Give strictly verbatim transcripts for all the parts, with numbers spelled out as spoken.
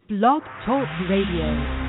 Blog Talk Radio.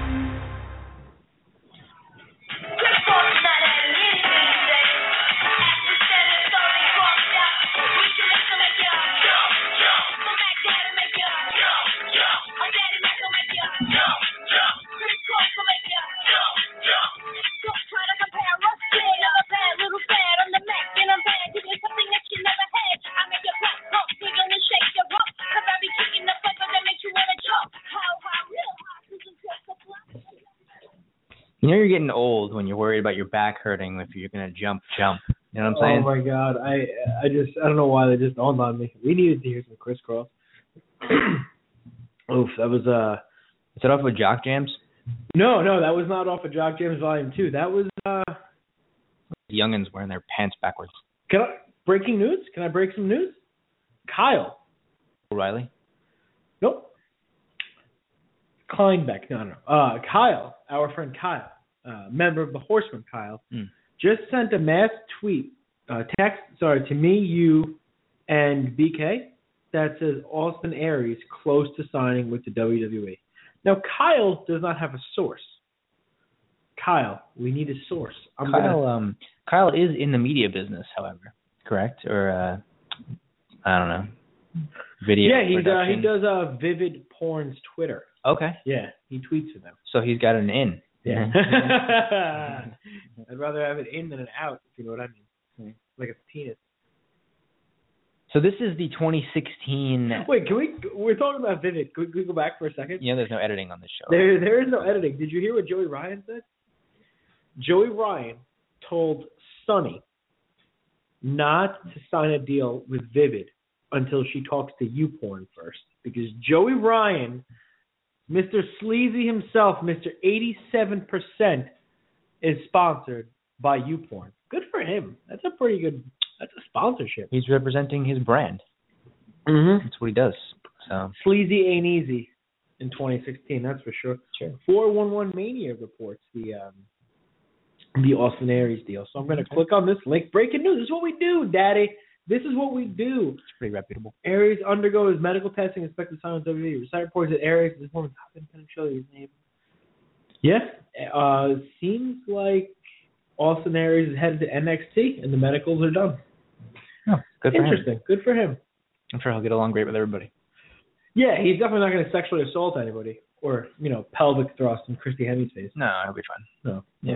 You know you're getting old when you're worried about your back hurting if you're going to jump, jump. You know what I'm saying? Oh, my God. I I just, I don't know why they just dawned on me. We needed to hear some crisscross. Oof, that was, uh... Is that off of Jock Jams? No, no, that was not off of Jock Jams Volume two. That was, uh... The youngins wearing their pants backwards. Can I, breaking news? Can I break some news? Kyle. O'Reilly? Nope. Kleinbeck, no, no. Uh, Kyle, our friend Kyle, uh, member of the Horseman Kyle, mm. just sent a mass tweet, uh, text, sorry, to me, you, and B K that says Austin Aries close to signing with the W W E. Now, Kyle does not have a source. Kyle, we need a source. I'm Kyle, gonna... um, Kyle is in the media business, however, correct? Or, uh, I don't know. Video Yeah, he's, uh, he production. does uh, Vivid Porn's Twitter. Okay. Yeah, he tweets for them. So he's got an in. Yeah. I'd rather have it in than an out, if you know what I mean. Like a penis. So this is the twenty sixteen... Wait, can we... We're talking about Vivid. Can we, can we go back for a second? Yeah, there's no editing on this show. There, There is no editing. Did you hear what Joey Ryan said? Joey Ryan told Sonny not to sign a deal with Vivid until she talks to YouPorn first. Because Joey Ryan... Mister Sleazy himself, Mister eighty-seven percent, is sponsored by YouPorn. Good for him. That's a pretty good, that's a sponsorship. He's representing his brand. Mm-hmm. That's what he does. So Sleazy ain't easy in twenty sixteen, that's for sure. Sure. four one one Mania reports the um, the Austin Aries deal. So I'm going to okay. click on this link. Breaking news. This is what we do, Daddy. This is what we do. It's pretty reputable. Aries undergoes medical testing expected to sign with W W E. Recite reports that Aries is one of the top. Can I show you his name? Yeah. Uh, seems like Austin Aries is headed to N X T, and the medicals are done. Oh, good for Interesting. him. Good for him. I'm sure he'll get along great with everybody. Yeah, he's definitely not going to sexually assault anybody or, you know, pelvic thrust in Christy Hemi's face. No, he'll be fine. No. Yeah.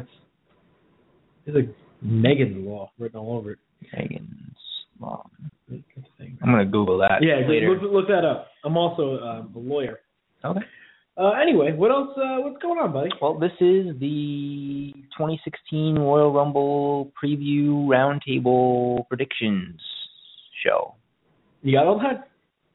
There's a Megan law written all over it. Megan's law. I'm going to Google that yeah, later. Look, look that up. I'm also uh, a lawyer. Okay. Uh, anyway, what else? Uh, what's going on, buddy? Well, this is the twenty sixteen Royal Rumble preview roundtable predictions show. You got all that?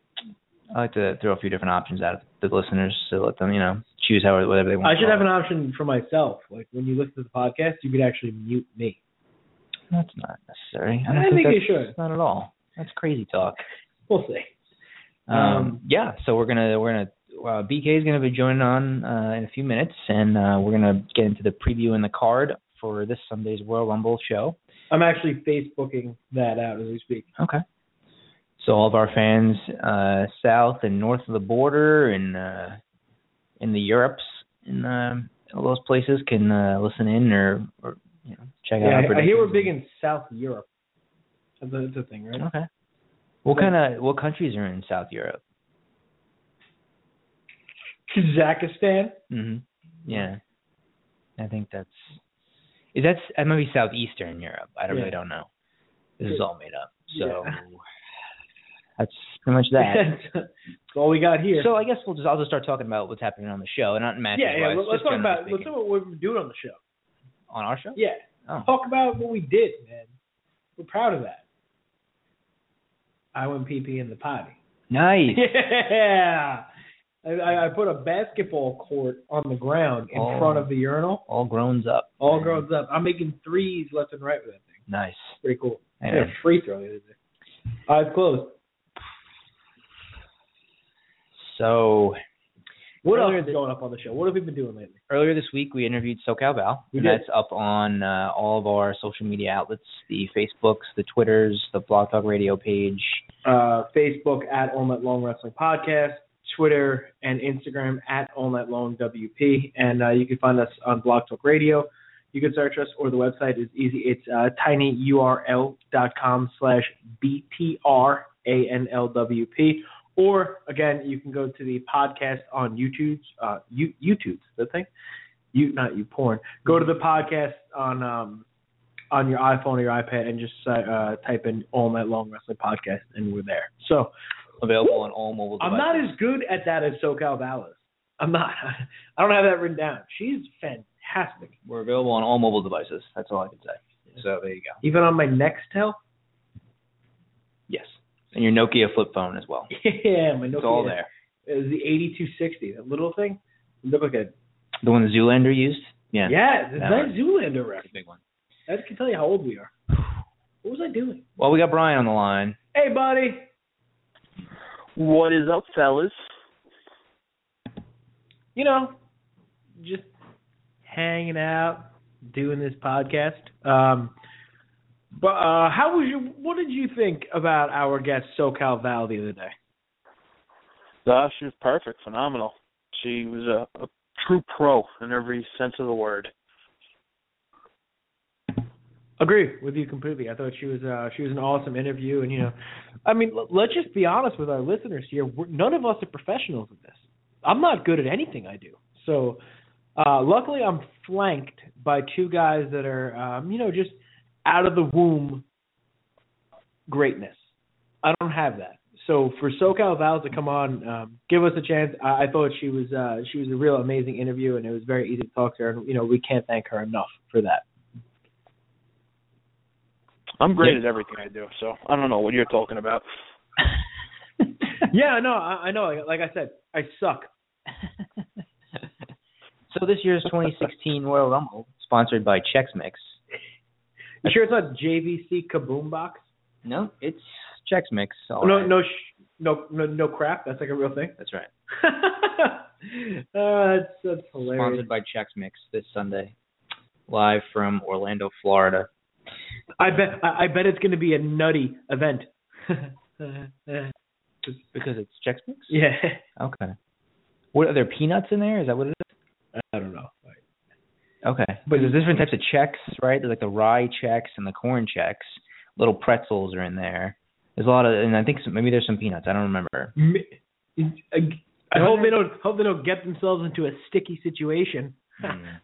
I like to throw a few different options at the listeners to let them, you know, choose how whatever they want. I should have an option for myself. Like when you listen to the podcast, you could actually mute me. That's not necessary. I, I don't think, think that's, you should. Not at all. That's crazy talk. We'll see. Um, um, yeah, so we're gonna we're gonna uh, B K is gonna be joining on uh, in a few minutes, and uh, we're gonna get into the preview and the card for this Sunday's Royal Rumble show. I'm actually Facebooking that out as we speak. Okay. So all of our fans uh, south and north of the border and uh, in the Europes and uh, all those places can uh, listen in or, or you know check yeah, out. Our I hear we're big in South Europe. That's a, that's a thing, right? Okay. What kind of what countries are in South Europe? Kazakhstan. Mhm. Yeah. I think that's is that that might be southeastern Europe. I don't yeah. really don't know. This is all made up. So yeah. that's pretty much that. That's all we got here. So I guess we'll just I'll just start talking about what's happening on the show and not matches. Yeah, yeah. Wise, Let's talk about speaking. let's talk about what we're doing on the show. On our show? Yeah. Oh. Talk about what we did, man. We're proud of that. I went pee-pee in the potty. Nice. Yeah. I, I put a basketball court on the ground in all, front of the urinal. All grown up. All man. grown up. I'm making threes left and right with that thing. Nice. Pretty cool. I had a free throw the other day. Eyes closed. So, what else is going up on the show? What have we been doing lately? Earlier this week, we interviewed SoCal Val. We and did. That's up on uh, all of our social media outlets, the Facebooks, the Twitters, the Blog Talk Radio page. Uh, Facebook at All Night Long Wrestling Podcast. Twitter and Instagram at All Night Long W P, and uh, you can find us on Blog Talk Radio. You can search us, or the website is easy. It's uh, tinyurl.com slash B-T-R-A-N-L-W-P. Or, again, you can go to the podcast on YouTube. Uh, you, YouTube's the thing? You, not you, porn. Go to the podcast on um, on your iPhone or your iPad and just uh, type in All Night Long Wrestling Podcast, and we're there. So available on all mobile devices. I'm not as good at that as SoCal Vallis. I'm not. I don't have that written down. She's fantastic. We're available on all mobile devices. That's all I can say. So there you go. Even on my Nextel? Yes. And your Nokia flip phone as well. Yeah, my Nokia. It's all there. It was the eighty-two sixty, that little thing. It looked like a... The one the Zoolander used? Yeah. Yeah, it's that that Zoolander reference. That's a big one. That can tell you how old we are. What was I doing? Well, we got Brian on the line. Hey, buddy. What is up, fellas? You know, just hanging out, doing this podcast. Um, but uh, how was your? What did you think about our guest SoCal Val the other day? Uh, she was perfect, phenomenal. She was a, a true pro in every sense of the word. Agree with you completely. I thought she was uh, she was an awesome interview, and you know, I mean, l- let's just be honest with our listeners here. We're, none of us are professionals at this. I'm not good at anything I do. So, uh, luckily, I'm flanked by two guys that are, um, you know, just out of the womb greatness. I don't have that. So for SoCal Val to come on, um, give us a chance. I, I thought she was uh, she was a real amazing interview, and it was very easy to talk to her. And you know, we can't thank her enough for that. I'm great Yeah. at everything I do, so I don't know what you're talking about. Yeah, no, I, I know. Like, like I said, I suck. So this year's twenty sixteen Royal Rumble, sponsored by Chex Mix. You sure it's not J V C Kaboom Box? No, it's Chex Mix. all no, right. no, sh- no, no, no crap. That's like a real thing. That's right. uh, that's, that's hilarious. Sponsored by Chex Mix this Sunday, live from Orlando, Florida. I bet. I, I bet it's going to be a nutty event. Because it's Chex Mix? Yeah. Okay. What are there peanuts in there? Is that what it is? I don't know. Okay. But there's different types of Chex, right? There's like the rye Chex and the corn Chex. Little pretzels are in there. There's a lot of, and I think some, maybe there's some peanuts. I don't remember. I hope they don't. Hope they don't get themselves into a sticky situation. Mm.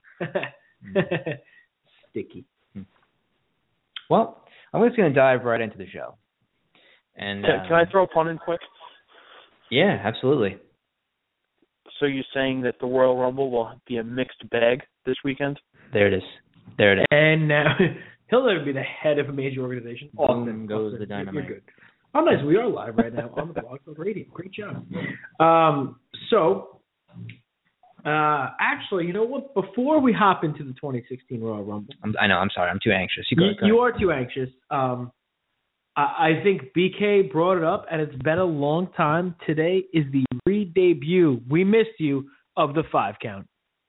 Sticky. Well, I'm just going to dive right into the show. And Can, uh, can I throw a pun in quick? Yeah, absolutely. So you're saying that the Royal Rumble will be a mixed bag this weekend? There it is. There it is. And now he'll never be the head of a major organization. Boom Austin goes Austin, the dynamite. You're good. Oh, nice. We are live right now on the Blog Talk Radio. Great job. Um, so, uh, actually, you know what? Before we hop into the twenty sixteen Royal Rumble, I'm, I know. I'm sorry. I'm too anxious. You, go, you, go you ahead. are too anxious. Um, I, I think B K brought it up, and it's been a long time. Today is the re-debut. We missed you of the five count.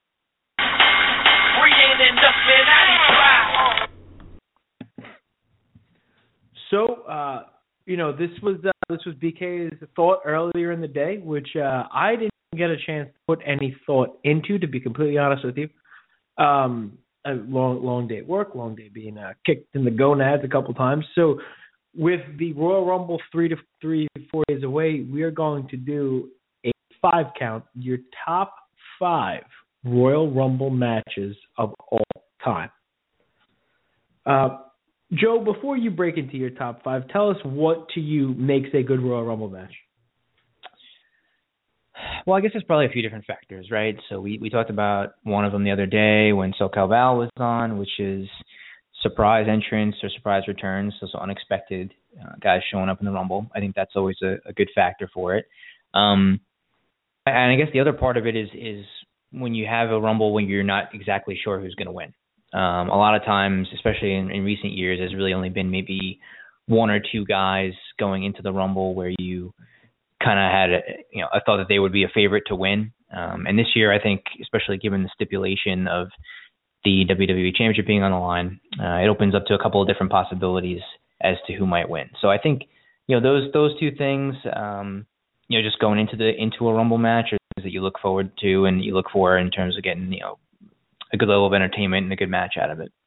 So, uh, you know, this was uh, this was B K's thought earlier in the day, which uh, I didn't get a chance to put any thought into, to be completely honest with you. Um, a long, long day at work, long day being uh, kicked in the gonads a couple times. So, with the Royal Rumble three to three, four days away, we are going to do a five count, your top five Royal Rumble matches of all time. Uh, Joe, before you break into your top five, tell us what to you makes a good Royal Rumble match. Well, I guess there's probably a few different factors, right? So we, we talked about one of them the other day when SoCal Val was on, which is surprise entrance or surprise returns, so, so unexpected uh, guys showing up in the Rumble. I think that's always a, a good factor for it. Um, and I guess the other part of it is is when you have a Rumble when you're not exactly sure who's going to win. Um, a lot of times, especially in, in recent years, there's really only been maybe one or two guys going into the Rumble where you kind of had, a, you know, a thought that they would be a favorite to win. Um, and this year, I think, especially given the stipulation of the W W E Championship being on the line, uh, it opens up to a couple of different possibilities as to who might win. So I think, you know, those those two things, um, you know, just going into the into a Rumble match, or things that you look forward to and you look for in terms of getting, you know, a good level of entertainment and a good match out of it?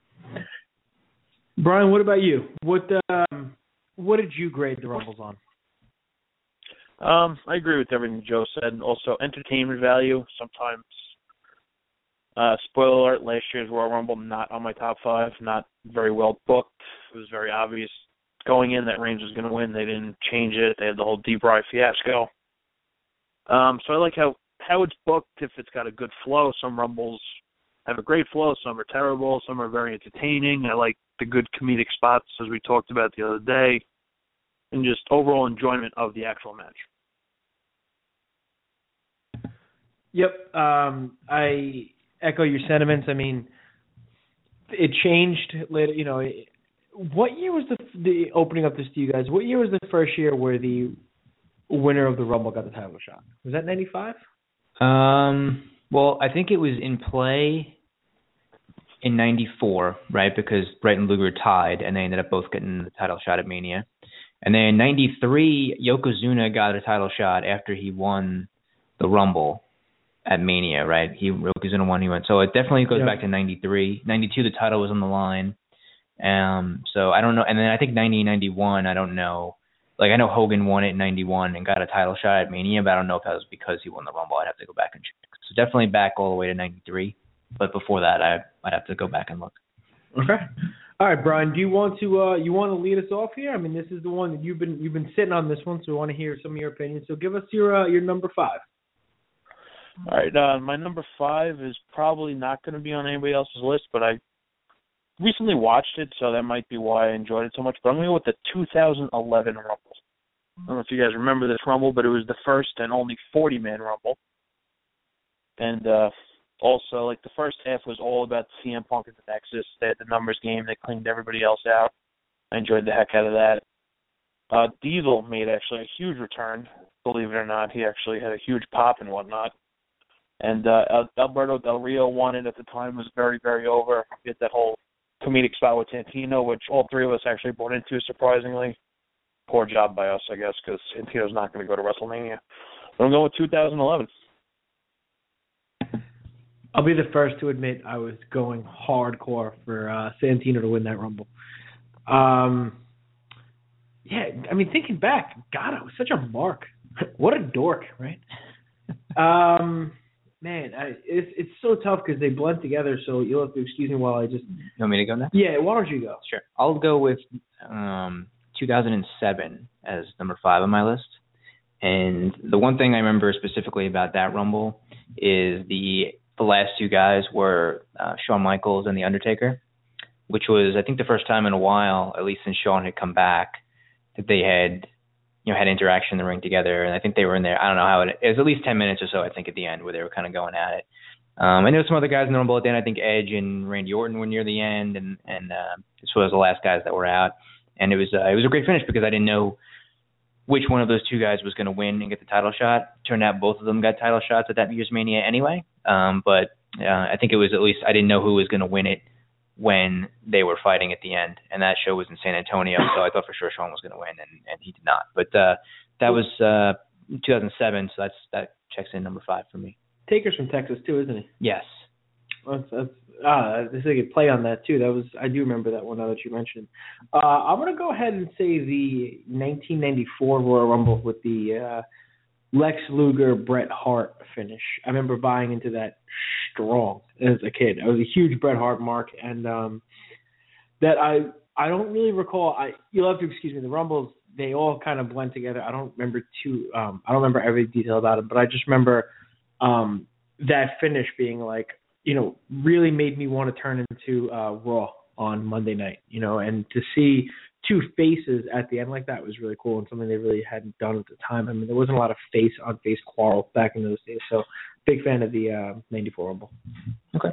Brian, what about you? What um, what did you grade the Rumbles on? Um, I agree with everything Joe said. Also, entertainment value. Sometimes, uh, spoiler alert, last year's Royal Rumble, not on my top five, not very well booked. It was very obvious going in that Reigns was going to win. They didn't change it. They had the whole D-Bry fiasco. Um, so I like how, how it's booked if it's got a good flow. Some Rumbles have a great flow. Some are terrible. Some are very entertaining. I like the good comedic spots, as we talked about the other day, and just overall enjoyment of the actual match. Yep. Um, I echo your sentiments. I mean, it changed later. You know, what year was the the opening up this to you guys? What year was the first year where the winner of the Rumble got the title shot? Was that ninety-five? Um. Well, I think it was in play in ninety-four, right? Because Bret and Luger tied, and they ended up both getting the title shot at Mania. And then in ninety-three, Yokozuna got a title shot after he won the Rumble at Mania, right? He Yokozuna won, he went. So it definitely goes yeah. back to ninety-three. ninety-two, the title was on the line. Um, so I don't know. And then I think ninety, ninety-one, I don't know. Like, I know Hogan won it in ninety-one and got a title shot at Mania, but I don't know if that was because he won the Rumble. I'd have to go back and check. So definitely back all the way to ninety-three. But before that, I, I'd have to go back and look. Okay. All right, Brian, do you want to uh, you want to lead us off here? I mean, this is the one that you've been you've been sitting on this one, so we want to hear some of your opinions. So give us your uh, your number five. All right, uh, my number five is probably not going to be on anybody else's list, but I recently watched it, so that might be why I enjoyed it so much. But I'm going to go with the two thousand eleven Rumble. I don't know if you guys remember this Rumble, but it was the first and only forty-man Rumble. And uh, also, like, the first half was all about C M Punk and the Nexus. They had the numbers game. They cleaned everybody else out. I enjoyed the heck out of that. Uh, Diesel made actually a huge return, believe it or not. He actually had a huge pop and whatnot. And uh, Alberto Del Rio won it at the time. It was very, very over. He had that whole comedic spot with Santino, which all three of us actually bought into, surprisingly. Poor job by us, I guess, because Santino's not going to go to WrestleMania. But I'm going with two thousand eleven. I'll be the first to admit I was going hardcore for uh, Santino to win that Rumble. Um, yeah, I mean, thinking back, God, it was such a mark. What a dork, right? um, man, I, it's it's so tough because they blend together, so you'll have to excuse me while I just... You want me to go next? Yeah, why don't you go? Sure. I'll go with um, two thousand seven as number five on my list. And the one thing I remember specifically about that Rumble is the... The last two guys were uh, Shawn Michaels and The Undertaker, which was, I think, the first time in a while, at least since Shawn had come back, that they had, you know, had interaction in the ring together. And I think they were in there, I don't know how it, it was at least ten minutes or so, I think, at the end where they were kind of going at it. Um, and there were some other guys in the Rumble at the end. I think Edge and Randy Orton were near the end, and, and uh, this was the last guys that were out. And it was uh, it was a great finish because I didn't know which one of those two guys was going to win and get the title shot. Turned out both of them got title shots at that year's Mania anyway. Um, but uh, I think it was at least I didn't know who was going to win it when they were fighting at the end. And that show was in San Antonio, so I thought for sure Shawn was going to win, and, and he did not. But uh, that was uh, two thousand seven, so that's that checks in number five for me. Taker's from Texas too, isn't he? Yes. That's, that's ah, I think I could play on that too. That was I do remember that one now that you mentioned. Uh, I'm gonna go ahead and say the nineteen ninety-four Royal Rumble with the uh, Lex Luger Bret Hart finish. I remember buying into that strong as a kid. I was a huge Bret Hart mark, and um, that I I don't really recall. I you'll have to excuse me. The Rumbles, they all kind of blend together. I don't remember too. Um, I don't remember every detail about it, but I just remember um, that finish being like, you know, really made me want to turn into uh, Raw on Monday night, you know, and to see two faces at the end like that was really cool and something they really hadn't done at the time. I mean, there wasn't a lot of face-on-face quarrel back in those days, so big fan of the uh, ninety-four Rumble. Okay.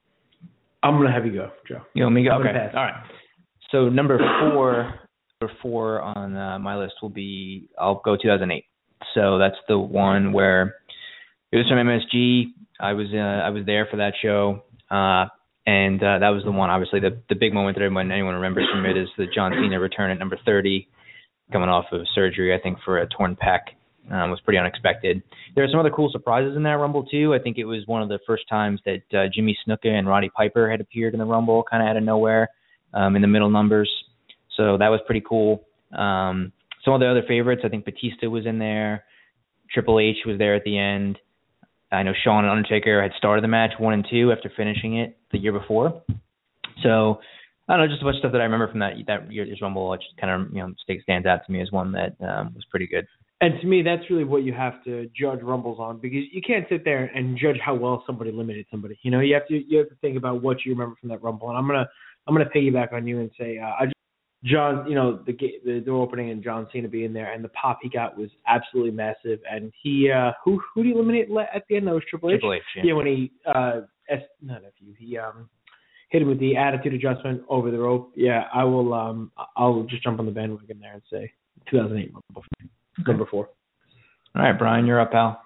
I'm going to have you go, Joe. You want me to go? I'm Okay. pass. All right. So number four, number four on uh, my list will be, I'll go two thousand eight. So that's the one where it was from M S G. I was uh, I was there for that show, uh, and uh, that was the one. Obviously, the the big moment that everyone anyone remembers from it is the John Cena return at number thirty, coming off of surgery, I think, for a torn pec. Um, was pretty unexpected. There were some other cool surprises in that Rumble, too. I think it was one of the first times that uh, Jimmy Snuka and Roddy Piper had appeared in the Rumble, kind of out of nowhere, um, in the middle numbers. So that was pretty cool. Um, some of the other favorites, I think Batista was in there. Triple H was there at the end. I know Shawn and Undertaker had started the match one and two after finishing it the year before. So I don't know, just a bunch of stuff that I remember from that that year's Rumble. It just kind of, you know, stands out to me as one that um, was pretty good. And to me, that's really what you have to judge Rumbles on, because you can't sit there and judge how well somebody limited somebody. You know, you have to you have to think about what you remember from that Rumble. And I'm gonna I'm gonna piggyback on you and say, uh, I just, John, you know, the the door opening and John Cena being there, and the pop he got was absolutely massive. And he uh, who who did he eliminate at the end? That was Triple H. Triple H, yeah. Yeah, when he uh, S, not F U, he um. hit him with the attitude adjustment over the rope. Yeah, I will. Um, I'll just jump on the bandwagon there and say two thousand eight Rumble, number four. All right, Brian, you're up, pal.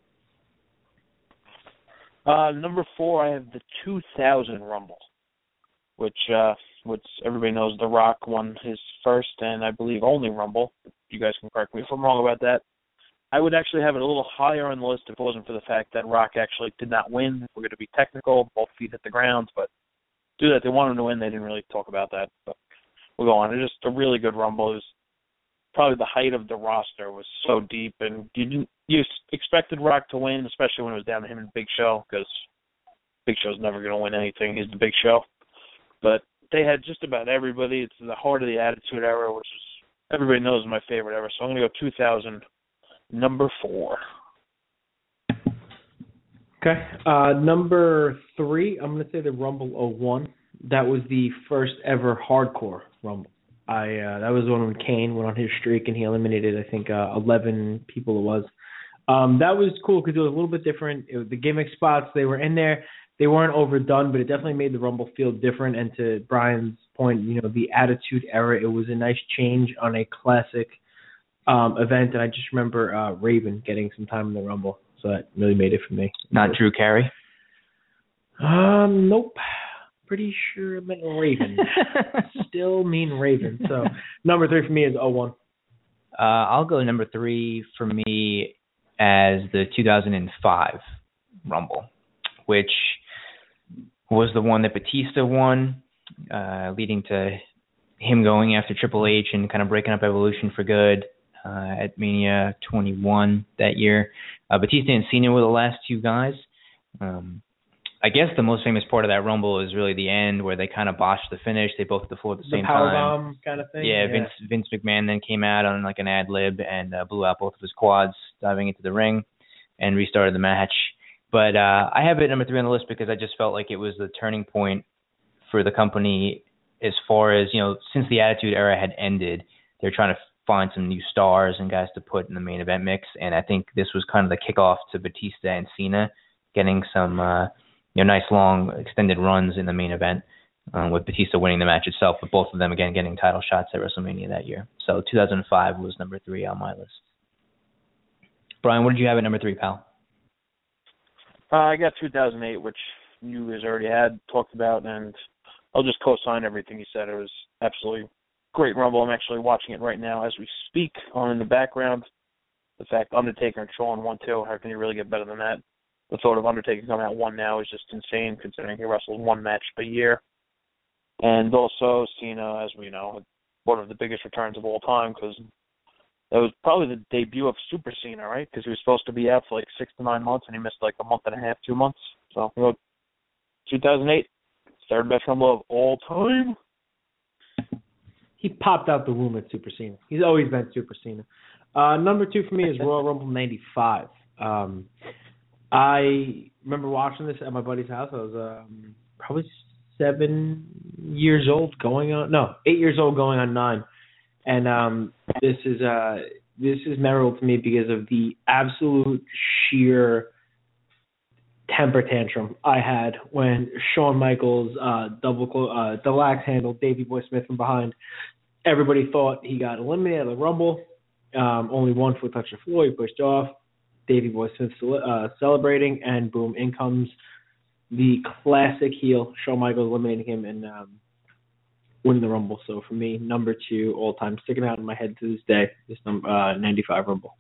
Uh, number four, I have the two thousand Rumble, which, uh, which everybody knows The Rock won his first and I believe only Rumble. You guys can correct me if I'm wrong about that. I would actually have it a little higher on the list if it wasn't for the fact that Rock actually did not win. If we're going to be technical, both feet hit the ground, but do that. They wanted him to win. They didn't really talk about that, but we'll go on. It's just a really good Rumble. It was probably the height of the roster was so deep, and you didn't, you expected Rock to win, especially when it was down to him and Big Show, because Big Show's never going to win anything. He's the Big Show. But they had just about everybody. It's the heart of the Attitude Era, which is everybody knows is my favorite ever. So I'm going to go two thousand, number four. Okay. Uh, number three, I'm going to say the Rumble oh one. That was the first ever hardcore Rumble. I uh, that was the one when Kane went on his streak and he eliminated, I think, uh, eleven people it was. Um, that was cool because it was a little bit different. It was the gimmick spots, they were in there. They weren't overdone, but it definitely made the Rumble feel different. And to Brian's point, you know, the Attitude Era, it was a nice change on a classic um, event. And I just remember uh, Raven getting some time in the Rumble. So that really made it for me. Not Drew Carey? Um, nope. Pretty sure it meant Raven. Still mean Raven. So number three for me is oh one. Uh, I'll go number three for me as the two thousand five Rumble, which was the one that Batista won, uh, leading to him going after Triple H and kind of breaking up Evolution for good uh, at Mania twenty-one that year. Uh, Batista and Cena were the last two guys. Um, I guess the most famous part of that Rumble is really the end where they kind of botched the finish. They both hit the floor at the, the same power time. Bomb kind of thing. Yeah, yeah, Vince Vince McMahon then came out on like an ad lib and uh, blew out both of his quads, diving into the ring, and restarted the match. But uh, I have it number three on the list because I just felt like it was the turning point for the company as far as, you know, since the Attitude Era had ended, they're trying to find some new stars and guys to put in the main event mix. And I think this was kind of the kickoff to Batista and Cena getting some, uh, you know, nice long extended runs in the main event, um, with Batista winning the match itself, but both of them, again, getting title shots at WrestleMania that year. So two thousand five was number three on my list. Brian, what did you have at number three, pal? Uh, I got two thousand eight, which you guys already had talked about, and I'll just co-sign everything you said. It was absolutely great Rumble. I'm actually watching it right now as we speak on in the background. The fact Undertaker and Shawn won two, how can you really get better than that? The thought of Undertaker coming out one now is just insane, considering he wrestled one match a year. And also Cena, as we know, one of the biggest returns of all time, because that was probably the debut of Super Cena, right? Because he was supposed to be out for like six to nine months, and he missed like a month and a half, two months. So, you know, two thousand eight, third best Rumble of all time. He popped out the womb at Super Cena. He's always been Super Cena. Uh, number two for me is Royal Rumble ninety-five. Um, I remember watching this at my buddy's house. I was um, probably seven years old, going on no, eight years old, going on nine. And um, this is uh, this is memorable to me because of the absolute sheer temper tantrum I had when Shawn Michaels uh, double uh, double axe handled Davey Boy Smith from behind. Everybody thought he got eliminated of the Rumble. Um, only one foot touched the floor. He pushed off. Davey Boy Smith uh, celebrating, and boom, in comes the classic heel, Shawn Michaels, eliminating him and um, winning the Rumble. So for me, number two all time, sticking out in my head to this day, this number uh, ninety-five Rumble.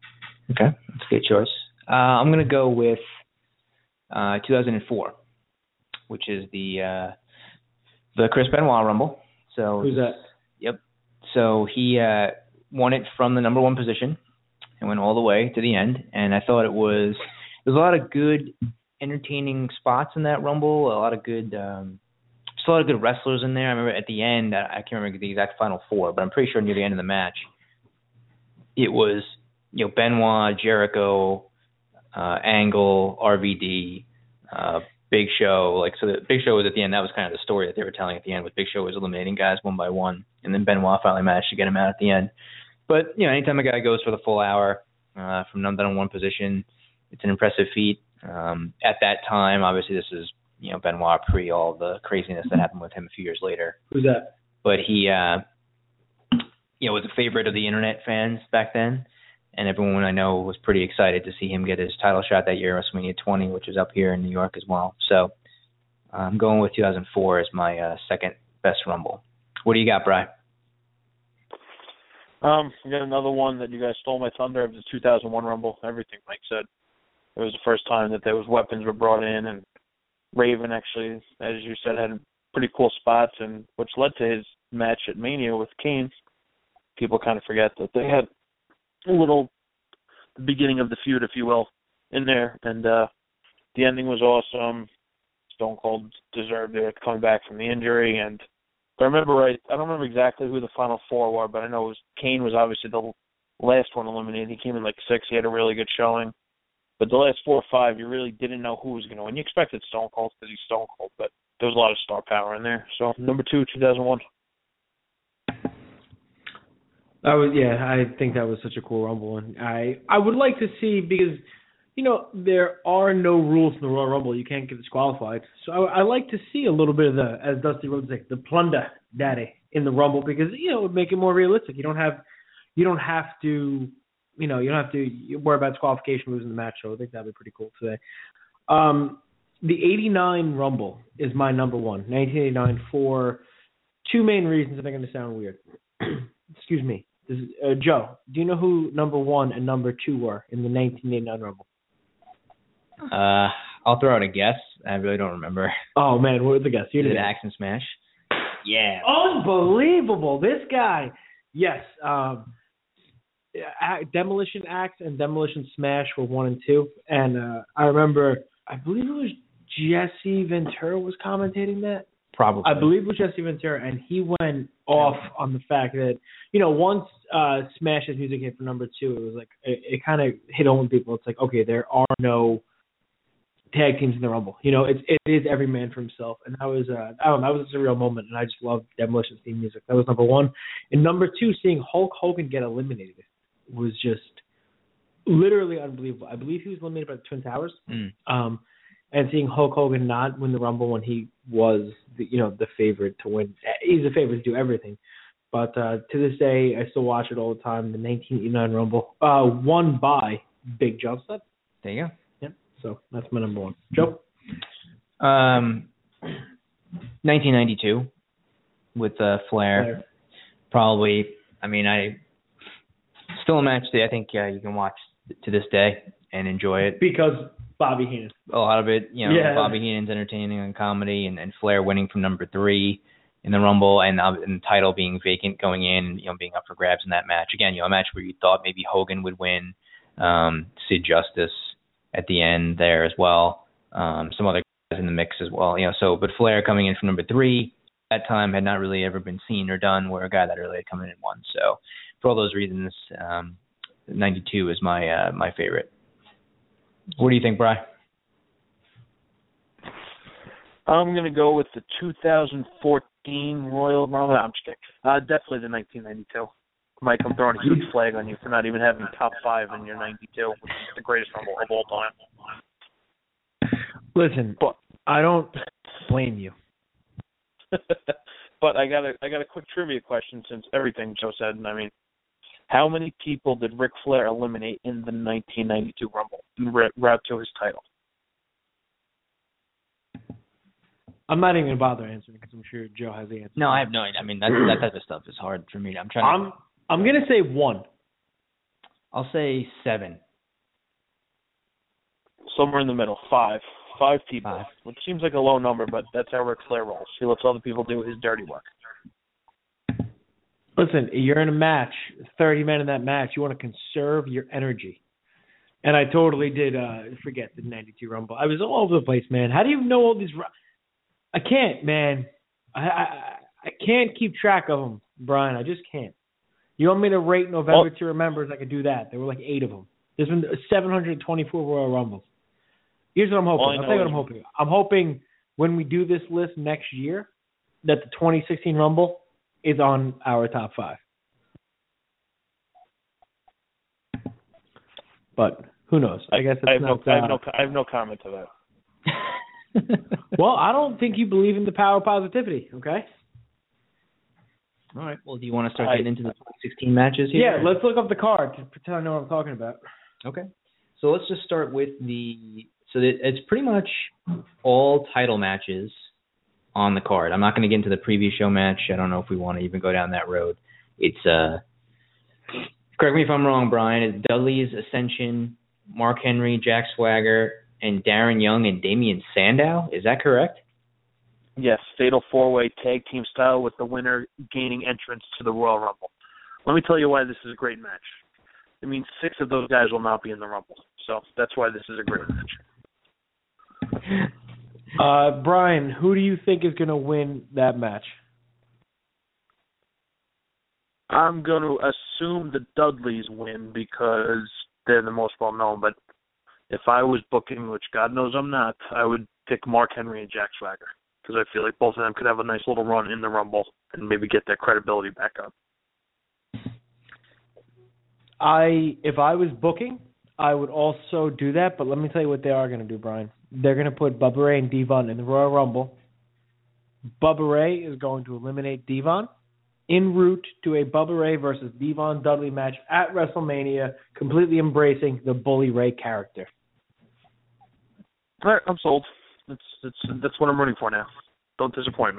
Okay, that's a good choice. Uh, I'm going to go with uh, two thousand four, which is the uh, the Chris Benoit Rumble. So who's that? Yep. So he uh, won it from the number one position and went all the way to the end. And I thought it was there's a lot of good, entertaining spots in that Rumble. A lot of good, um, just a lot of good wrestlers in there. I remember at the end, I can't remember the exact final four, but I'm pretty sure near the end of the match, it was you know Benoit, Jericho, uh, Angle, R V D, uh, Big Show. Like so, the Big Show was at the end. That was kind of the story that they were telling at the end. With Big Show was eliminating guys one by one, and then Benoit finally managed to get him out at the end. But you know, anytime a guy goes for the full hour uh, from number one position, it's an impressive feat. Um, at that time, obviously, this is you know Benoit pre all the craziness that happened with him a few years later. Who's that? But he, uh, you know, was a favorite of the internet fans back then. And everyone I know was pretty excited to see him get his title shot that year at WrestleMania twenty, which was up here in New York as well. So I'm going with two thousand four as my uh, second best Rumble. What do you got, Bri? Um, I got another one that you guys stole my thunder of the two thousand one Rumble. Everything Mike said. It was the first time that there was weapons were brought in, and Raven actually, as you said, had pretty cool spots, and which led to his match at Mania with Kane. People kind of forget that they had a little the beginning of the feud, if you will, in there, and uh, the ending was awesome. Stone Cold deserved it coming back from the injury, and if I remember right, I don't remember exactly who the final four were, but I know it was Kane was obviously the last one eliminated. He came in like six. He had a really good showing, but the last four or five, you really didn't know who was going to win. You expected Stone Cold because he's Stone Cold, but there was a lot of star power in there. So number two, two thousand one. I was yeah, I think that was such a cool Rumble, and I I would like to see because you know there are no rules in the Royal Rumble. You can't get disqualified, so I, I like to see a little bit of the, as Dusty Rhodes said, the plunder daddy in the Rumble because you know it would make it more realistic. You don't have you don't have to you know you don't have to worry about disqualification losing the match. So I think that'd be pretty cool today. Um, the eighty-nine Rumble is my number one, nineteen eighty-nine, for two main reasons. And they're going to sound weird. Excuse me. This is, uh, Joe, do you know who number one and number two were in the nineteen eighty-nine Rumble? Uh, I'll throw out a guess. I really don't remember. Oh, man, what was the guess? You Is did it Axe and Smash? Yeah. Unbelievable. This guy. Yes. Um, Demolition Axe and Demolition Smash were one and two. And uh, I remember, I believe it was Jesse Ventura was commentating that. Probably. I believe it was Jesse Ventura, and he went off on the fact that, you know, once uh, Smash's music hit for number two, it was like, it, it kind of hit home with people. It's like, okay, there are no tag teams in the Rumble. You know, it's, it is every man for himself. And that was, uh, I don't know, that was a surreal moment, and I just love Demolition's theme music. That was number one. And number two, seeing Hulk Hogan get eliminated was just literally unbelievable. I believe he was eliminated by the Twin Towers. Mm. Um, and seeing Hulk Hogan not win the Rumble when he was, the, you know, the favorite to win. He's the favorite to do everything. But uh, to this day, I still watch it all the time. The nineteen eighty-nine Rumble, uh, won by Big John Studd. There you go. Yep. So that's my number one. Joe? Um, nineteen ninety-two with uh, Flair. Flair. Probably, I mean, I still a match that I think uh, you can watch to this day and enjoy it. Because Bobby Heenan. A lot of it, you know, yeah. Bobby Heenan's entertaining and comedy, and, and Flair winning from number three in the Rumble, and, uh, and the title being vacant going in, and, you know, being up for grabs in that match. Again, you know, a match where you thought maybe Hogan would win, um, Sid Justice at the end there as well, um, some other guys in the mix as well, you know. So, but Flair coming in from number three at that time had not really ever been seen or done where a guy that early had come in and won. So, for all those reasons, um, ninety-two is my uh, my favorite. What do you think, Bri? I'm going to go with the two thousand fourteen Royal Rumble. I'm just kidding. Uh, definitely the nineteen ninety-two. Mike, I'm throwing a huge flag on you for not even having top five in your ninety-two, which is the greatest Rumble of all time. Listen, but I don't blame you. But I got a I got a quick trivia question since everything Joe said. And I mean, how many people did Ric Flair eliminate in the nineteen ninety-two Rumble en route to his title? I'm not even going to bother answering because I'm sure Joe has the answer. No, I have no idea. I mean, that that type of stuff is hard for me. I'm trying. I'm To... I'm going to say one. I'll say seven. somewhere in the middle. Five. Five people. Five. Which seems like a low number, but that's how Ric Flair rolls. He lets other people do his dirty work. Listen, you're in a match, thirty men in that match. You want to conserve your energy. And I totally did uh, forget the ninety-two Rumble. I was all over the place, man. How do you know all these? I can't, man. I, I I can't keep track of them, Brian. I just can't. You want me to rate November well, to Remember? I could do that. There were like eight of them. There's been seven hundred twenty-four Royal Rumbles. Here's what I'm hoping. I'll tell you what I'm hoping. I'm hoping when we do this list next year that the twenty sixteen Rumble is on our top five. But who knows? I guess it's I have, not, no, I, have uh, no, I have no comment to that. Well, I don't think you believe in the power of positivity, okay? All right. Well, do you want to start getting into the twenty sixteen matches here? Yeah, let's look up the card to pretend I know what I'm talking about. Okay. So let's just start with the – so that it's pretty much all title matches on the card. I'm not going to get into the previous show match. I don't know if we want to even go down that road. It's uh, correct me if I'm wrong, Brian. It's Dudley's Ascension, Mark Henry, Jack Swagger, and Darren Young and Damian Sandow. Is that correct? Yes, fatal four-way tag team style with the winner gaining entrance to the Royal Rumble. Let me tell you why this is a great match. It means six of those guys will not be in the Rumble. So that's why this is a great match. Uh, Brian, who do you think is going to win that match? I'm going to assume the Dudleys win because they're the most well-known. But if I was booking, which God knows I'm not, I would pick Mark Henry and Jack Swagger because I feel like both of them could have a nice little run in the Rumble and maybe get their credibility back up. I, if I was booking, I would also do that, but let me tell you what they are going to do, Brian. They're going to put Bubba Ray and Devon in the Royal Rumble. Bubba Ray is going to eliminate Devon en route to a Bubba Ray versus Devon Dudley match at WrestleMania, completely embracing the Bully Ray character. All right, I'm sold. That's that's that's what I'm rooting for now. Don't disappoint me.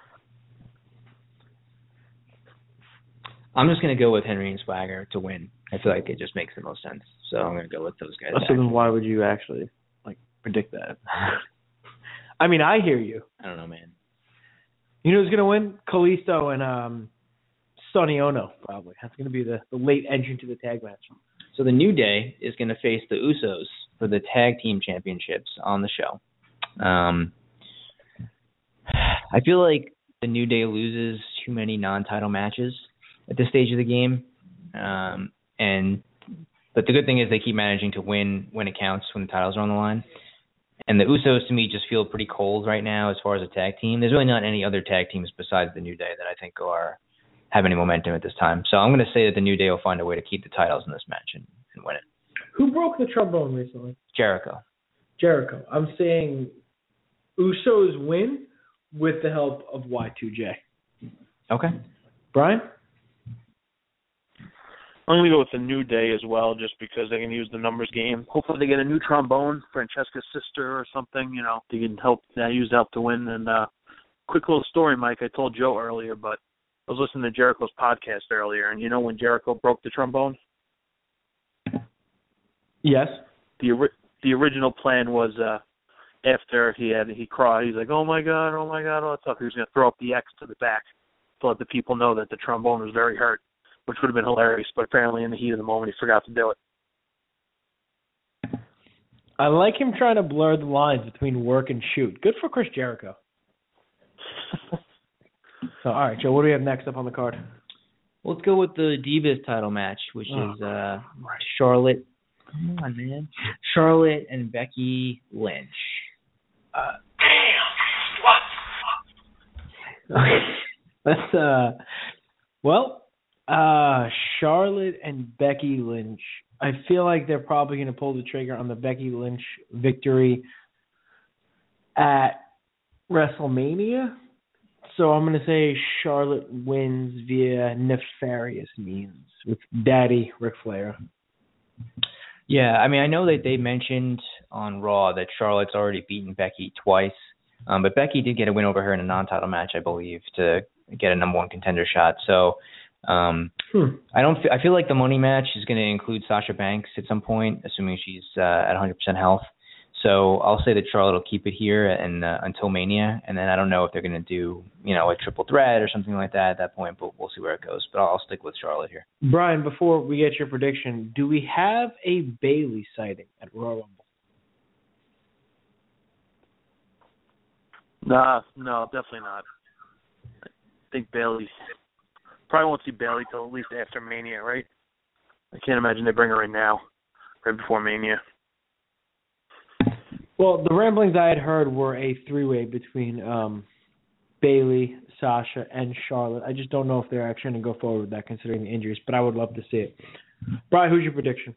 I'm just going to go with Henry and Swagger to win. I feel like it just makes the most sense. So I'm going to go with those guys. So then why would you actually like predict that? I mean, I hear you. I don't know, man. You know who's going to win? Kalisto and um, Sonny Ono, probably. That's going to be the, the late entrant to the tag match. So the New Day is going to face the Usos for the tag team championships on the show. Um, I feel like the New Day loses too many non-title matches at this stage of the game. Um, and but the good thing is they keep managing to win when it counts, when the titles are on the line. And the Usos, to me, just feel pretty cold right now as far as a tag team. There's really not any other tag teams besides the New Day that I think are have any momentum at this time. So I'm going to say that the New Day will find a way to keep the titles in this match and, and win it. Who broke the trombone recently? Jericho. Jericho. I'm saying Usos win with the help of Y two J. Okay. Brian? I'm going to go with the New Day as well, just because they can use the numbers game. Hopefully they get a new trombone, Francesca's sister or something, you know, they can help, uh, use help to win. And uh, quick little story, Mike, I told Joe earlier, but I was listening to Jericho's podcast earlier, and you know when Jericho broke the trombone? Yes. The the original plan was uh, after he had he cried, he's like, oh my God, oh my God, all that stuff. He was going to throw up the X to the back to let the people know that the trombone was very hurt, which would have been hilarious, but apparently in the heat of the moment, he forgot to do it. I like him trying to blur the lines between work and shoot. Good for Chris Jericho. So, all right, Joe, what do we have next up on the card? Let's go with the Divas title match, which oh, is uh, Charlotte. Come on, man. Charlotte and Becky Lynch. Uh, Damn, what? Okay. Let's, uh, well... Uh, Charlotte and Becky Lynch. I feel like they're probably going to pull the trigger on the Becky Lynch victory at WrestleMania. So I'm going to say Charlotte wins via nefarious means with Daddy Ric Flair. Yeah, I mean, I know that they mentioned on Raw that Charlotte's already beaten Becky twice, um, but Becky did get a win over her in a non-title match, I believe, to get a number one contender shot. So Um, hmm. I don't. F- I feel like the money match is going to include Sasha Banks at some point, assuming she's uh, at one hundred percent health. So I'll say that Charlotte will keep it here and uh, until Mania, and then I don't know if they're going to do, you know, a triple threat or something like that at that point, but we'll see where it goes. But I'll, I'll stick with Charlotte here. Brian, before we get your prediction, do we have a Bayley sighting at Royal Rumble? Nah, no, definitely not. I think Bayley, probably won't see Bayley till at least after Mania, right? I can't imagine they bring her in now, right before Mania. Well, the ramblings I had heard were a three-way between um, Bayley, Sasha, and Charlotte. I just don't know if they're actually going to go forward with that considering the injuries, but I would love to see it. Brian, who's your prediction?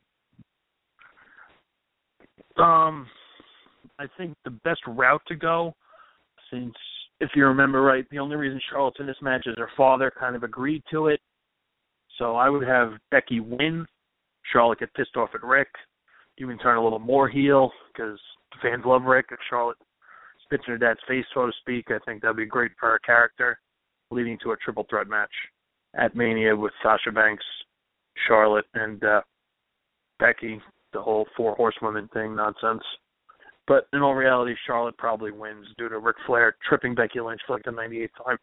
Um, I think the best route to go, since if you remember right, the only reason Charlotte's in this match is her father kind of agreed to it. So I would have Becky win. Charlotte get pissed off at Rick. You can turn a little more heel because fans love Rick. If Charlotte spits in her dad's face, so to speak, I think that'd be great for her character, leading to a triple threat match at Mania with Sasha Banks, Charlotte, and uh, Becky, the whole four horsewomen thing nonsense. But in all reality, Charlotte probably wins due to Ric Flair tripping Becky Lynch for like the ninety-eighth time.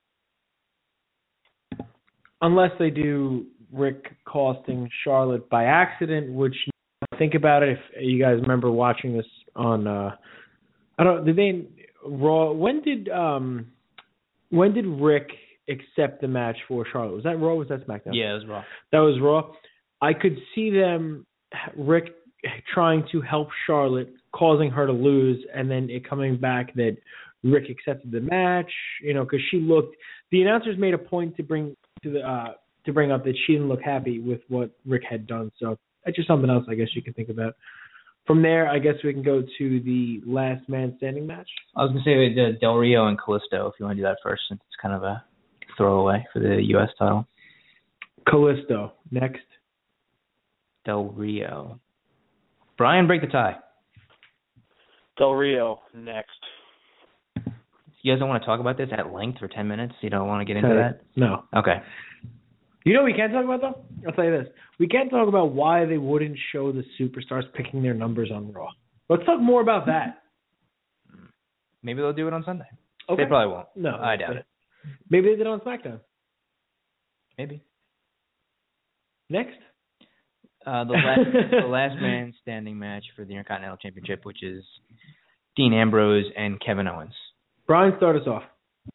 Unless they do Rick costing Charlotte by accident, which think about it. If you guys remember watching this on, uh, I don't. Did they Raw? When did um, when did Rick accept the match for Charlotte? Was that Raw? Or was that SmackDown? Yeah, it was Raw. That was Raw. I could see them, Rick trying to help Charlotte, causing her to lose, and then it coming back that Rick accepted the match. You know, because she looked. The announcers made a point to bring to the uh, to bring up that she didn't look happy with what Rick had done. So that's just something else I guess you can think about. From there, I guess we can go to the last man standing match. I was going to say uh, Del Rio and Kalisto, if you want to do that first, since it's kind of a throwaway for the U S title. Kalisto, next. Del Rio. Brian, break the tie. Del Rio, next. You guys don't want to talk about this at length for ten minutes? You don't want to get into that? No. Okay. You know what we can't talk about, though? I'll tell you this. We can't talk about why they wouldn't show the superstars picking their numbers on Raw. Let's talk more about that. Maybe they'll do it on Sunday. Okay. They probably won't. No. I doubt it. Maybe they did it on SmackDown. Maybe. Next. Uh, the last the last man standing match for the Intercontinental Championship, which is Dean Ambrose and Kevin Owens. Brian, start us off.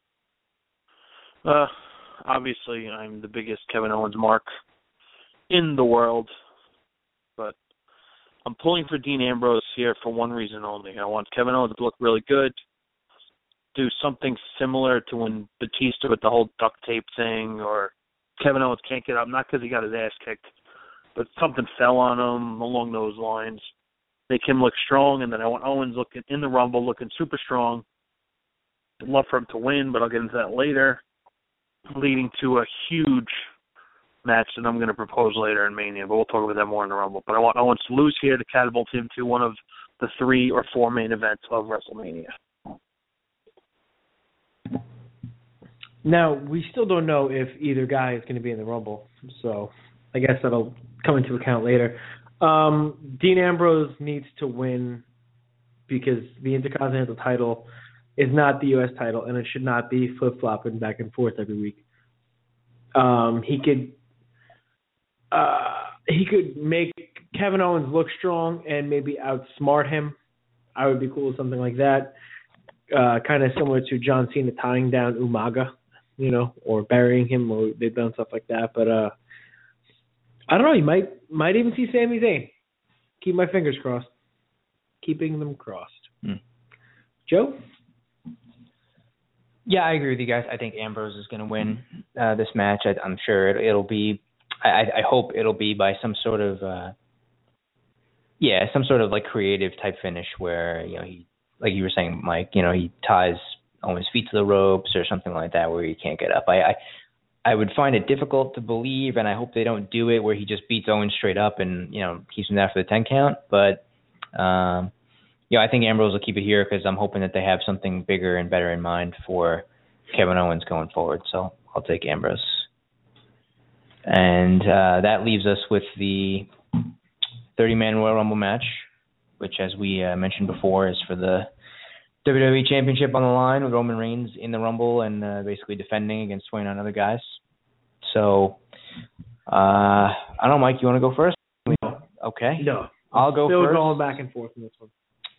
Uh, obviously, I'm the biggest Kevin Owens mark in the world, but I'm pulling for Dean Ambrose here for one reason only. I want Kevin Owens to look really good, do something similar to when Batista with the whole duct tape thing, or Kevin Owens can't get up, not because he got his ass kicked, but something fell on him along those lines. Make him look strong, and then I want Owens looking in the Rumble, looking super strong. I'd love for him to win, but I'll get into that later, leading to a huge match that I'm going to propose later in Mania, but we'll talk about that more in the Rumble. But I want Owens to lose here to catapult him to one of the three or four main events of WrestleMania. Now, we still don't know if either guy is going to be in the Rumble, so I guess that'll come into account later. Um, Dean Ambrose needs to win because the Intercontinental title is not the U S title, and it should not be flip-flopping back and forth every week. Um, he could uh, he could make Kevin Owens look strong and maybe outsmart him. I would be cool with something like that, uh, kind of similar to John Cena tying down Umaga, you know, or burying him, or they've done stuff like that. But uh, I don't know. You might might even see Sami Zayn. Keep my fingers crossed. Keeping them crossed. Hmm. Joe? Yeah, I agree with you guys. I think Ambrose is going to win uh, this match. I, I'm sure it, it'll be. I, I hope it'll be by some sort of, uh, yeah, some sort of like creative type finish where you know he, like you were saying, Mike, you know, he ties Owens' feet to the ropes or something like that where he can't get up. I, I I would find it difficult to believe, and I hope they don't do it where he just beats Owens straight up and you know keeps him there for the ten count. But um, yeah, I think Ambrose will keep it here because I'm hoping that they have something bigger and better in mind for Kevin Owens going forward. So I'll take Ambrose. And uh, that leaves us with the thirty-man Royal Rumble match which, as we uh, mentioned before, is for the W W E Championship on the line with Roman Reigns in the Rumble and uh, basically defending against twenty-nine other guys. So, uh, I don't know, Mike, you want to go first? No. Okay. No. I'll go Still first. Still going back and forth in this one.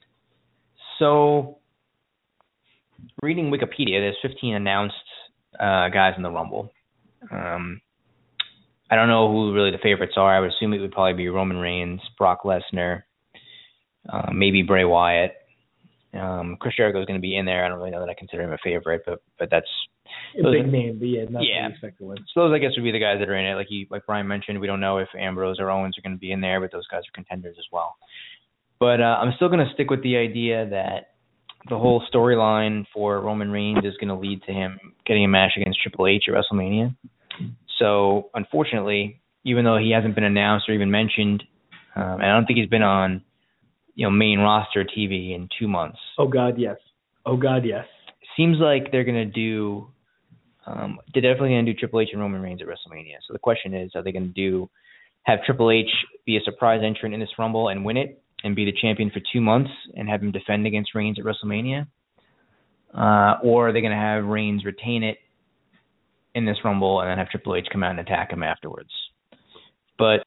So, reading Wikipedia, there's fifteen announced uh, guys in the Rumble. Um, I don't know who really the favorites are. I would assume it would probably be Roman Reigns, Brock Lesnar, uh, maybe Bray Wyatt. Um, Chris Jericho is going to be in there. I don't really know that I consider him a favorite, but but that's a big are, name. But yeah, not yeah. to expect to win. So those, I guess, would be the guys that are in it. Like he, like Brian mentioned, we don't know if Ambrose or Owens are going to be in there, but those guys are contenders as well. But uh, I'm still going to stick with the idea that the whole storyline for Roman Reigns is going to lead to him getting a match against Triple H at WrestleMania. So, unfortunately, even though he hasn't been announced or even mentioned, um, and I don't think he's been on, you know, main roster T V in two months. Oh God, yes. Oh God, yes. Seems like they're going to do. Um, they're definitely going to do Triple H and Roman Reigns at WrestleMania. So the question is, are they going to do have Triple H be a surprise entrant in this Rumble and win it and be the champion for two months and have him defend against Reigns at WrestleMania, uh, or are they going to have Reigns retain it in this Rumble and then have Triple H come out and attack him afterwards? But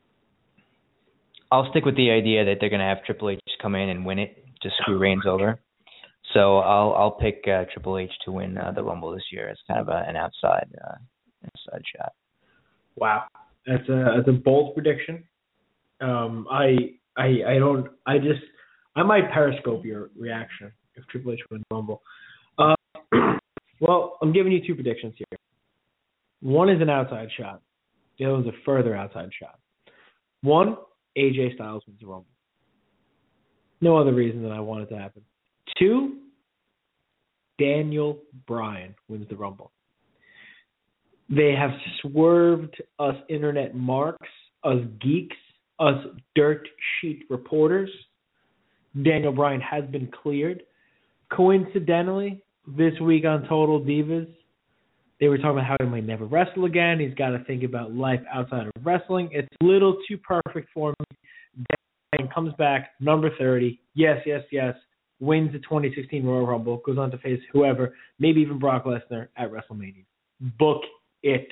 I'll stick with the idea that they're going to have Triple H come in and win it to screw Reigns over. So I'll I'll pick uh, Triple H to win uh, the Rumble this year as kind of a, an outside uh, inside shot. Wow, that's a that's a bold prediction. Um, I I I don't I just I might periscope your reaction if Triple H wins the Rumble. Uh, well, I'm giving you two predictions here. One is an outside shot. The other one's a further outside shot. One, A J Styles wins the Rumble. No other reason than I want it to happen. Two, Daniel Bryan wins the Rumble. They have swerved us internet marks, us geeks, us dirt sheet reporters. Daniel Bryan has been cleared. Coincidentally, this week on Total Divas, they were talking about how he might never wrestle again. He's got to think about life outside of wrestling. It's a little too perfect for me. Bryan comes back, number thirty. Yes, yes, yes. Wins the twenty sixteen Royal Rumble. Goes on to face whoever, maybe even Brock Lesnar at WrestleMania. Book it.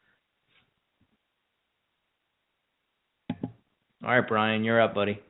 All right, Brian, you're up, buddy.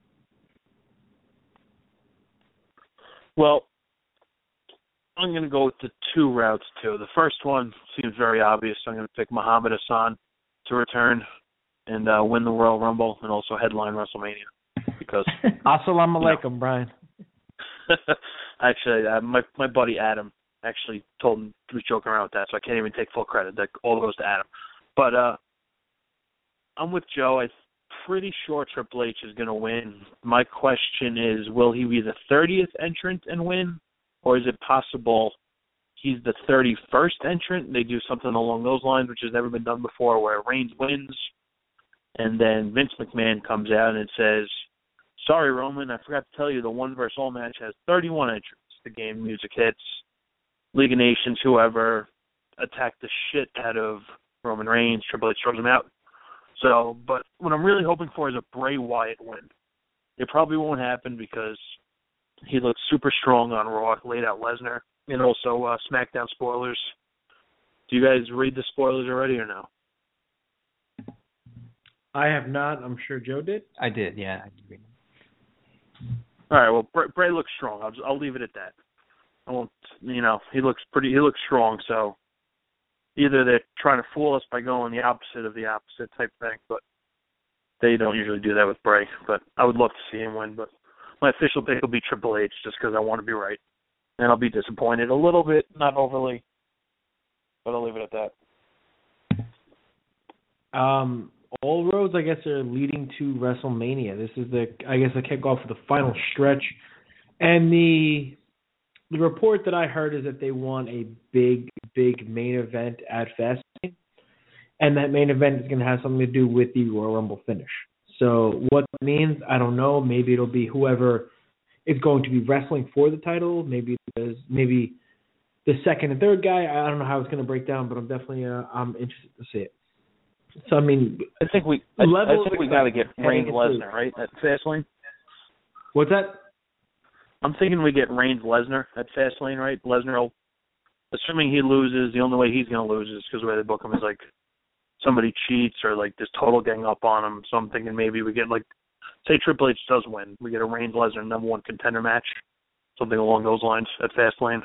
Well, I'm going to go with the two routes, too. The first one seems very obvious. I'm going to pick Muhammad Hassan to return and uh, win the Royal Rumble and also headline WrestleMania. Because Assalamu alaikum, Brian. Actually, uh, my my buddy Adam actually told him he was joking around with that, so I can't even take full credit. That all goes to Adam. But uh, I'm with Joe. I'm pretty sure Triple H is going to win. My question is, will he be the thirtieth entrant and win? Or is it possible he's the thirty-first entrant? They do something along those lines, which has never been done before, where Reigns wins, and then Vince McMahon comes out and says, sorry, Roman, I forgot to tell you the one versus all match has thirty-one entrants. The game music hits, League of Nations, whoever, attack the shit out of Roman Reigns. Triple H throws him out. So, but what I'm really hoping for is a Bray Wyatt win. It probably won't happen because he looked super strong on Raw, laid out Lesnar, and also uh, SmackDown spoilers. Do you guys read the spoilers already or no? I have not. I'm sure Joe did. I did, yeah. I did read them. All right. Well, Bray, Bray looks strong. I'll just, I'll leave it at that. I won't. You know, he looks pretty. He looks strong. So either they're trying to fool us by going the opposite of the opposite type thing, but they don't usually do that with Bray. But I would love to see him win. But my official pick will be Triple H, just because I want to be right, and I'll be disappointed a little bit, not overly, but I'll leave it at that. Um. All roads, I guess, are leading to WrestleMania. This is the, I guess, the kickoff of the final stretch. And the the report that I heard is that they want a big, big main event at Fastlane. And that main event is going to have something to do with the Royal Rumble finish. So what that means, I don't know. Maybe it'll be whoever is going to be wrestling for the title. Maybe there's maybe the second and third guy. I don't know how it's going to break down, but I'm definitely uh, I'm interested to see it. So I mean, I think we I, I think we got to get Reigns Lesnar right at Fastlane. What's that? I'm thinking we get Reigns Lesnar at Fastlane, right? Lesnar will, assuming he loses, the only way he's going to lose is because the way they book him is like somebody cheats or like this total gang up on him. So I'm thinking maybe we get like, say Triple H does win, we get a Reigns Lesnar number one contender match, something along those lines at Fastlane.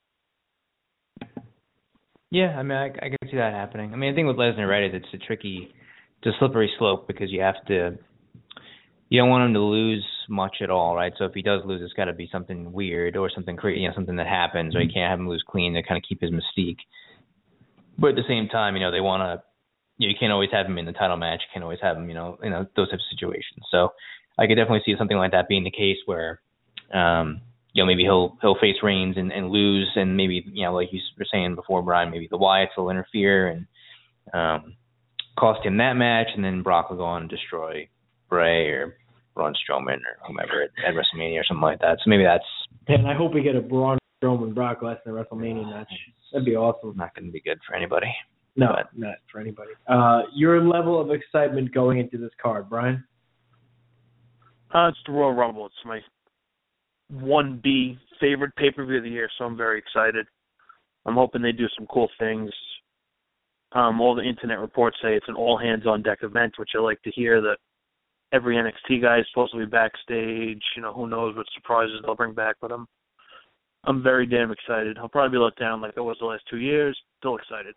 Yeah, I mean, I, I can see that happening. I mean, the thing with Lesnar, right, is it's a tricky, it's a slippery slope because you have to, you don't want him to lose much at all, right? So if he does lose, it's got to be something weird or something crazy, you know, something that happens, or you can't have him lose clean to kind of keep his mystique. But at the same time, you know, they want to, you know, you can't always have him in the title match. You can't always have him, you know, you know, those types of situations. So I could definitely see something like that being the case where, um, you know, maybe he'll he'll face Reigns and, and lose, and maybe, you know, like you were saying before, Brian, maybe the Wyatts will interfere and um, cost him that match, and then Brock will go on and destroy Bray or Braun Strowman or whomever at, at WrestleMania or something like that. So maybe that's... And I hope we get a Braun Strowman Brock Lesnar WrestleMania match. That'd be awesome. Not going to be good for anybody. No, but. not for anybody. Uh, your level of excitement going into this card, Brian? Uh, it's the Royal Rumble. It's my one B favorite pay-per-view of the year, so I'm very excited. I'm hoping they do some cool things. Um, all the internet reports say it's an all-hands-on-deck event, which I like to hear, that every N X T guy is supposed to be backstage. You know, who knows what surprises they'll bring back, but I'm, I'm very damn excited. I'll probably be let down like I was the last two years. Still excited.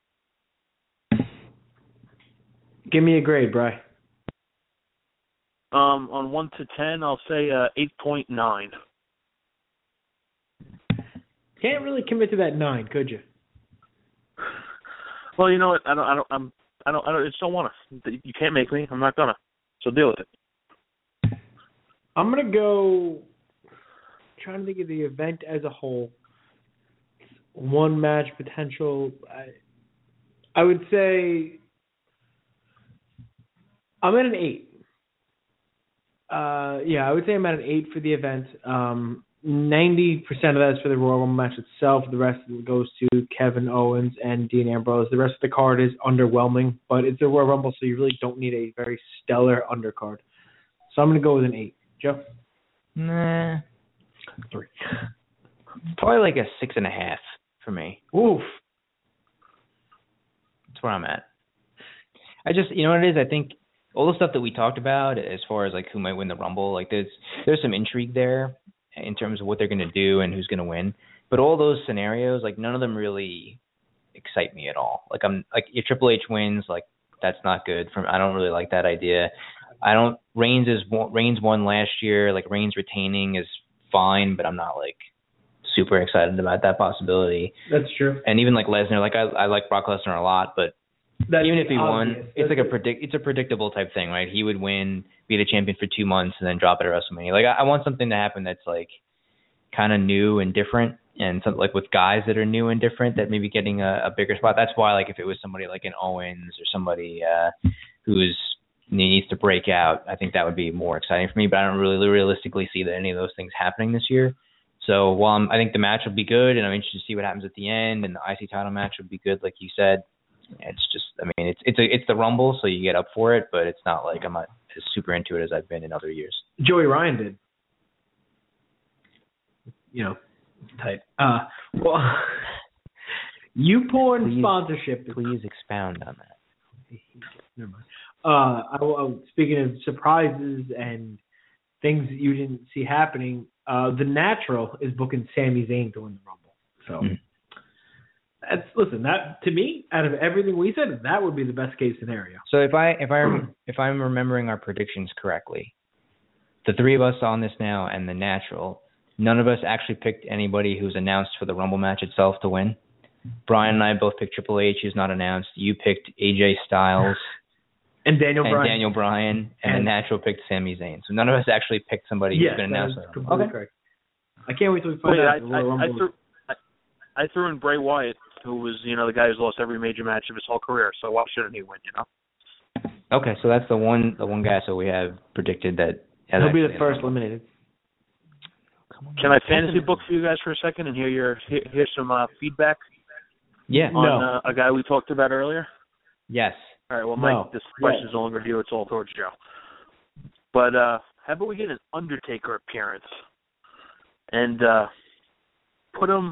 Give me a grade, Bri. Um, on one to ten, I'll say uh, eight point nine. Can't really commit to that nine, could you? Well, you know what? I don't. I don't. I'm. I don't. I don't. I just don't want to. You can't make me. I'm not gonna. So deal with it. I'm gonna go. Trying to think of the event as a whole. One match potential. I, I would say. I'm at an eight. Uh, yeah, I would say I'm at an eight for the event. Um, ninety percent of that is for the Royal Rumble match itself. The rest goes to Kevin Owens and Dean Ambrose. The rest of the card is underwhelming, but it's a Royal Rumble, so you really don't need a very stellar undercard. So I'm going to go with an eight. Joe? Nah. Three. Probably like a six and a half for me. Oof. That's where I'm at. I just, you know what it is? I think all the stuff that we talked about as far as like who might win the Rumble, like there's there's some intrigue there in terms of what they're going to do and who's going to win. But all those scenarios, like none of them really excite me at all. Like I'm like if Triple H wins, like that's not good. From I don't really like that idea. I don't. Reigns is Reigns won last year. Like Reigns retaining is fine, but I'm not like super excited about that possibility. That's true. And even like Lesnar, like I I like Brock Lesnar a lot, but That's even if he won, obvious. it's That's like a predict. It's a predictable type thing, right? He would win, be the champion for two months, and then drop it at WrestleMania. Like I, I want something to happen that's like kind of new and different, and something like with guys that are new and different that maybe getting a, a bigger spot. That's why, like, if it was somebody like an Owens or somebody uh, who's needs to break out, I think that would be more exciting for me. But I don't really realistically see that any of those things happening this year. So while I'm, I think the match will be good, and I'm interested to see what happens at the end, and the I C title match would be good, like you said. It's just, I mean, it's it's a, it's the Rumble, so you get up for it, but it's not like I'm not as super into it as I've been in other years. Joey Ryan did. You know, tight. Uh, well, you porn please, sponsorship. Please expound on that. Never mind. Uh, I, I, speaking of surprises and things that you didn't see happening, uh, The Natural is booking Sami Zayn to win the Rumble. So. Mm-hmm. That's, listen, that to me, out of everything we said, that would be the best case scenario. So if I if I if I'm remembering our predictions correctly, the three of us on this now and The Natural, none of us actually picked anybody who's announced for the Rumble match itself to win. Brian and I both picked Triple H, who's not announced. You picked A J Styles and Daniel and Bryan. Daniel Bryan, and, and The Natural picked Sami Zayn. So none of us actually picked somebody yes, who's been announced. Yes, completely okay. correct. I can't wait till we find Wait, out. I, the I, Rumble. I, threw, I, I threw in Bray Wyatt, who was, you know, the guy who's lost every major match of his whole career. So why shouldn't he win, you know? Okay, so that's the one the one guy so we have predicted that. He'll be the first eliminated. Can I fantasy book for you guys for a second and hear your hear, hear some uh, feedback? Yeah. On no. uh, a guy we talked about earlier? Yes. All right, well, no. Mike, this question is no longer to you. It's all towards Joe. But uh, how about we get an Undertaker appearance and uh, put him,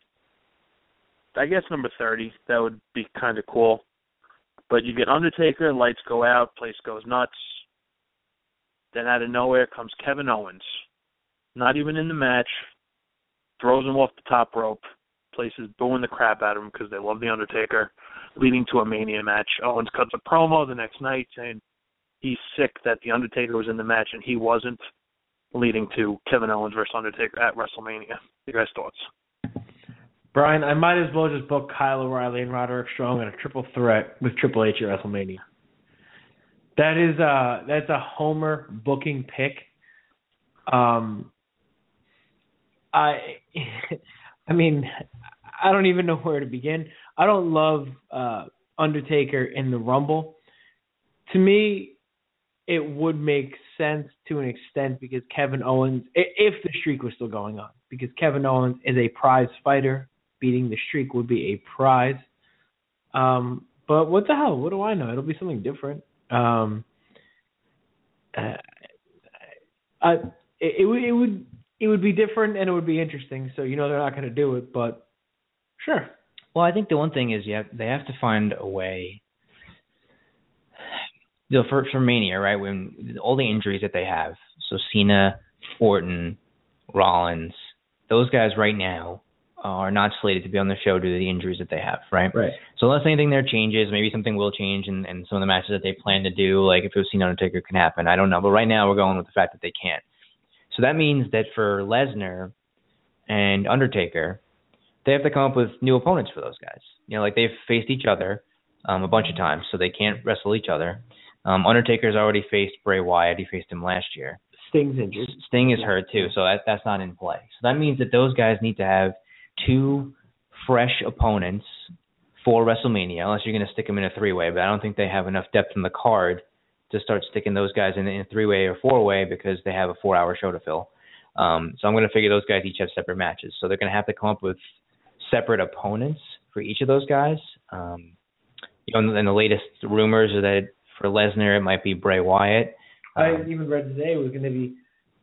I guess, number thirty. That would be kind of cool. But you get Undertaker, lights go out, place goes nuts. Then out of nowhere comes Kevin Owens. Not even in the match. Throws him off the top rope. Place is booing the crap out of him because they love The Undertaker, leading to a Mania match. Owens cuts a promo the next night saying he's sick that The Undertaker was in the match and he wasn't, leading to Kevin Owens versus Undertaker at WrestleMania. You guys' thoughts? Brian, I might as well just book Kyle O'Reilly and Roderick Strong in a triple threat with Triple H at WrestleMania. That is a, that's a homer booking pick. Um, I, I mean, I don't even know where to begin. I don't love uh, Undertaker in the Rumble. To me, it would make sense to an extent because Kevin Owens, if the streak was still going on, because Kevin Owens is a prize fighter. Beating the streak would be a prize. Um, but what the hell? What do I know? It'll be something different. Um, uh, I, it, it would it would it would be different and it would be interesting. So you know they're not going to do it, but sure. Well, I think the one thing is you have, they have to find a way. You know, for for Mania, right? When all the injuries that they have, so Cena, Orton, Rollins, those guys right now are not slated to be on the show due to the injuries that they have, right? Right. So unless anything there changes, maybe something will change in, in some of the matches that they plan to do, like if it was Cena Undertaker can happen. I don't know. But right now we're going with the fact that they can't. So that means that for Lesnar and Undertaker, they have to come up with new opponents for those guys. You know, like they've faced each other um, a bunch of times, so they can't wrestle each other. Um, Undertaker's already faced Bray Wyatt. He faced him last year. Sting's injured. Sting is hurt too, so that that's not in play. So that means that those guys need to have two fresh opponents for WrestleMania, unless you're going to stick them in a three-way. But I don't think they have enough depth in the card to start sticking those guys in, in a three-way or four-way because they have a four-hour show to fill. Um, so I'm going to figure those guys each have separate matches. So they're going to have to come up with separate opponents for each of those guys. Um, you know, and the latest rumors are that for Lesnar it might be Bray Wyatt. Um, I even read today it was going to be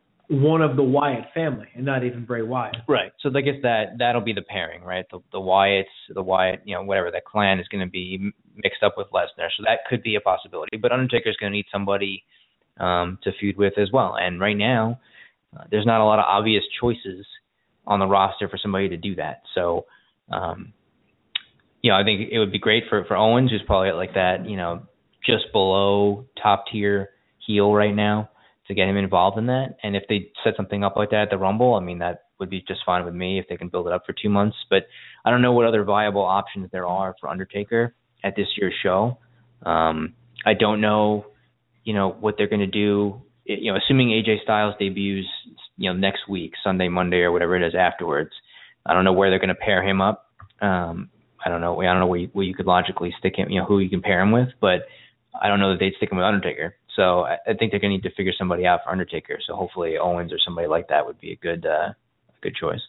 one of the Wyatt family and not even Bray Wyatt. Right. So I guess that that'll be the pairing, right? The the Wyatts, the Wyatt, you know, whatever that clan is going to be mixed up with Lesnar. So that could be a possibility. But Undertaker's going to need somebody um, to feud with as well. And right now, uh, there's not a lot of obvious choices on the roster for somebody to do that. So, um, you know, I think it would be great for for Owens, who's probably at like that, you know, just below top tier heel right now, to get him involved in that. And if they set something up like that at the Rumble, I mean, that would be just fine with me if they can build it up for two months. But I don't know what other viable options there are for Undertaker at this year's show. Um, I don't know, you know, what they're going to do. It, you know, assuming A J Styles debuts, you know, next week, Sunday, Monday, or whatever it is afterwards. I don't know where they're going to pair him up. Um, I don't know. I don't know where you, where you could logically stick him, you know, who you can pair him with, but I don't know that they'd stick him with Undertaker. So I, I think they're going to need to figure somebody out for Undertaker. So hopefully Owens or somebody like that would be a good, uh, a good choice.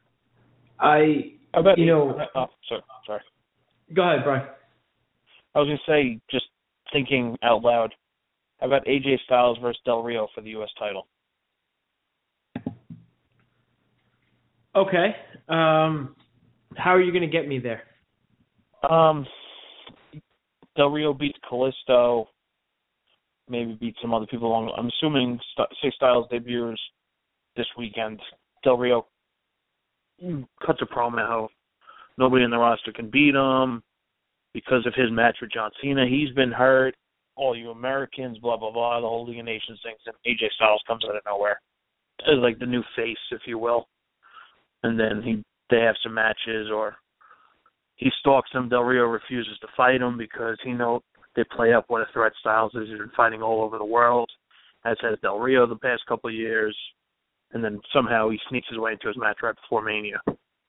I, How about, you know, oh, sorry, sorry. Go ahead, Brian. I was going to say, just thinking out loud, how about A J Styles versus Del Rio for the U S title? Okay. Um, how are you going to get me there? Um, Del Rio beats Kalisto, maybe beat some other people along. I'm assuming say Styles debuts this weekend. Del Rio cuts a promo how nobody in the roster can beat him because of his match with John Cena. He's been hurt. All you Americans, blah, blah, blah, the whole League of Nations things. And A J Styles comes out of nowhere as like the new face, if you will. And then he they have some matches, or he stalks him. Del Rio refuses to fight him because he knows they play up what a threat Styles is. He's been fighting all over the world, as has Del Rio the past couple of years. And then somehow he sneaks his way into his match right before Mania.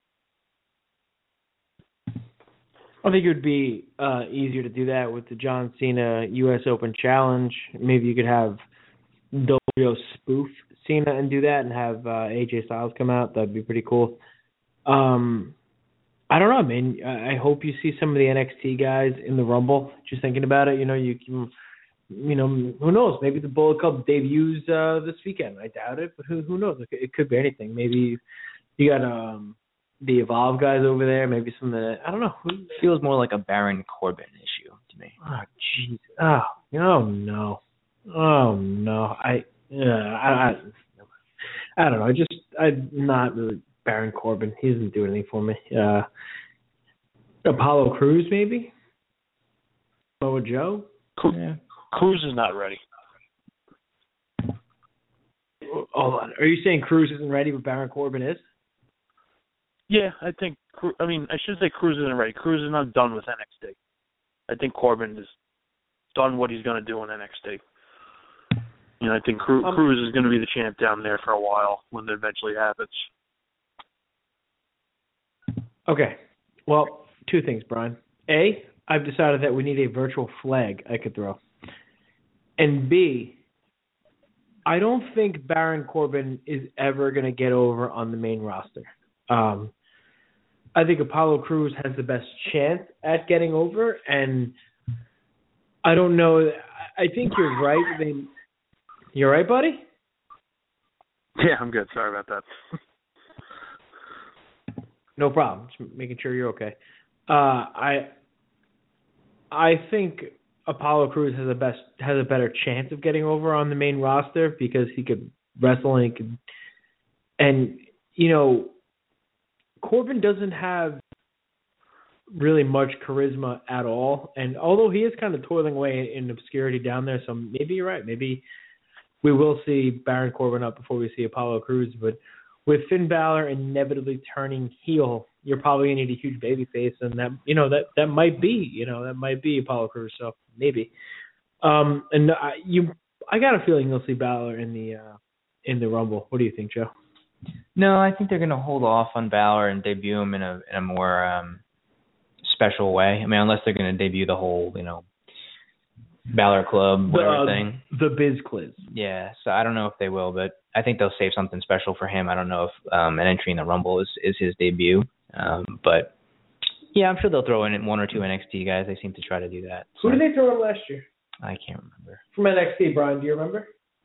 I think it would be uh, easier to do that with the John Cena U S Open Challenge. Maybe you could have Del Rio spoof Cena and do that and have uh, A J Styles come out. That'd be pretty cool. Um, I don't know, man. I hope you see some of the N X T guys in the Rumble. Just thinking about it, you know, you can you know, who knows? Maybe the Bullet Club debuts uh, this weekend. I doubt it, but who who knows? It, it could be anything. Maybe you got um, the Evolve guys over there. Maybe some of the I don't know. Who feels more like a Baron Corbin issue to me. Oh jeez. Oh, oh no. Oh no. I yeah. I, I I don't know. I just I'm not really Baron Corbin. He doesn't do anything for me. Uh, Apollo Crews maybe. Samoa Joe. Yeah. Cruz is not ready. Hold on. Are you saying Cruz isn't ready, but Baron Corbin is? Yeah, I think. I mean, I should say Cruz isn't ready. Cruz is not done with N X T. I think Corbin is done what he's going to do in N X T. You know, I think Cruz, um, Cruz is going to be the champ down there for a while when it eventually happens. Okay. Well, two things, Brian. A, I've decided that we need a virtual flag I could throw. And B, I don't think Baron Corbin is ever going to get over on the main roster. Um, I think Apollo Crews has the best chance at getting over, and I don't know. I think you're right. They, you're right, buddy? Yeah, I'm good. Sorry about that. No problem. Just making sure you're okay. Uh, I I think Apollo Crews has a best has a better chance of getting over on the main roster because he could wrestle and he could, and you know, Corbin doesn't have really much charisma at all. And although he is kind of toiling away in obscurity down there, so maybe you're right. Maybe we will see Baron Corbin up before we see Apollo Crews. But with Finn Balor inevitably turning heel, you're probably going to need a huge baby face, and that you know that, that might be you know that might be Apollo Crews. So maybe. Um, and I, you, I got a feeling you'll see Balor in the uh, in the Rumble. What do you think, Joe? No, I think they're going to hold off on Balor and debut him in a in a more um, special way. I mean, unless they're going to debut the whole, you know, Balor Club, whatever the, thing. The Biz Cliz. Yeah, so I don't know if they will, but I think they'll save something special for him. I don't know if um, an entry in the Rumble is, is his debut, um, but yeah, I'm sure they'll throw in one or two N X T guys. They seem to try to do that. So. Who did they throw in last year? I can't remember. From N X T, Brian, do you remember?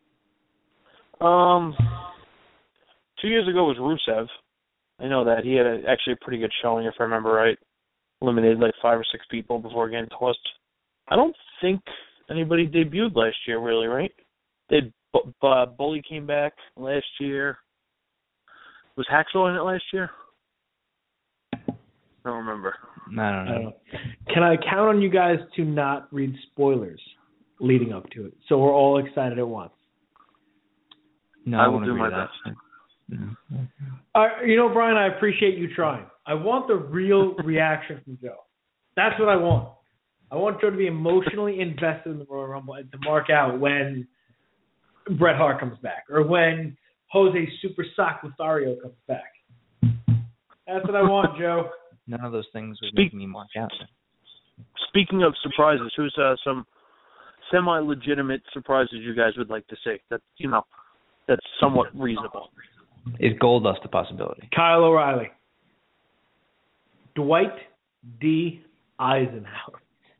Um, two years ago was Rusev. I know that. He had a, actually a pretty good showing, if I remember right. Eliminated like five or six people before getting tossed. I don't think anybody debuted last year, really, right? Did uh, Bully came back last year? Was Hacksaw in it last year? I don't remember. I don't know. I don't know. Can I count on you guys to not read spoilers leading up to it, so we're all excited at once? No, I I will want do to my that. best. No. Uh, you know, Brian, I appreciate you trying. I want the real reaction from Joe. That's what I want. I want Joe to be emotionally invested in the Royal Rumble and to mark out when Bret Hart comes back or when Jose Super Sock Lothario comes back. That's what I want, Joe. None of those things would Speak- make me mark out. Speaking of surprises, who's uh, some semi-legitimate surprises you guys would like to see? That you know, that's somewhat reasonable. Is Goldust a possibility? Kyle O'Reilly. Dwight D. Eisenhower.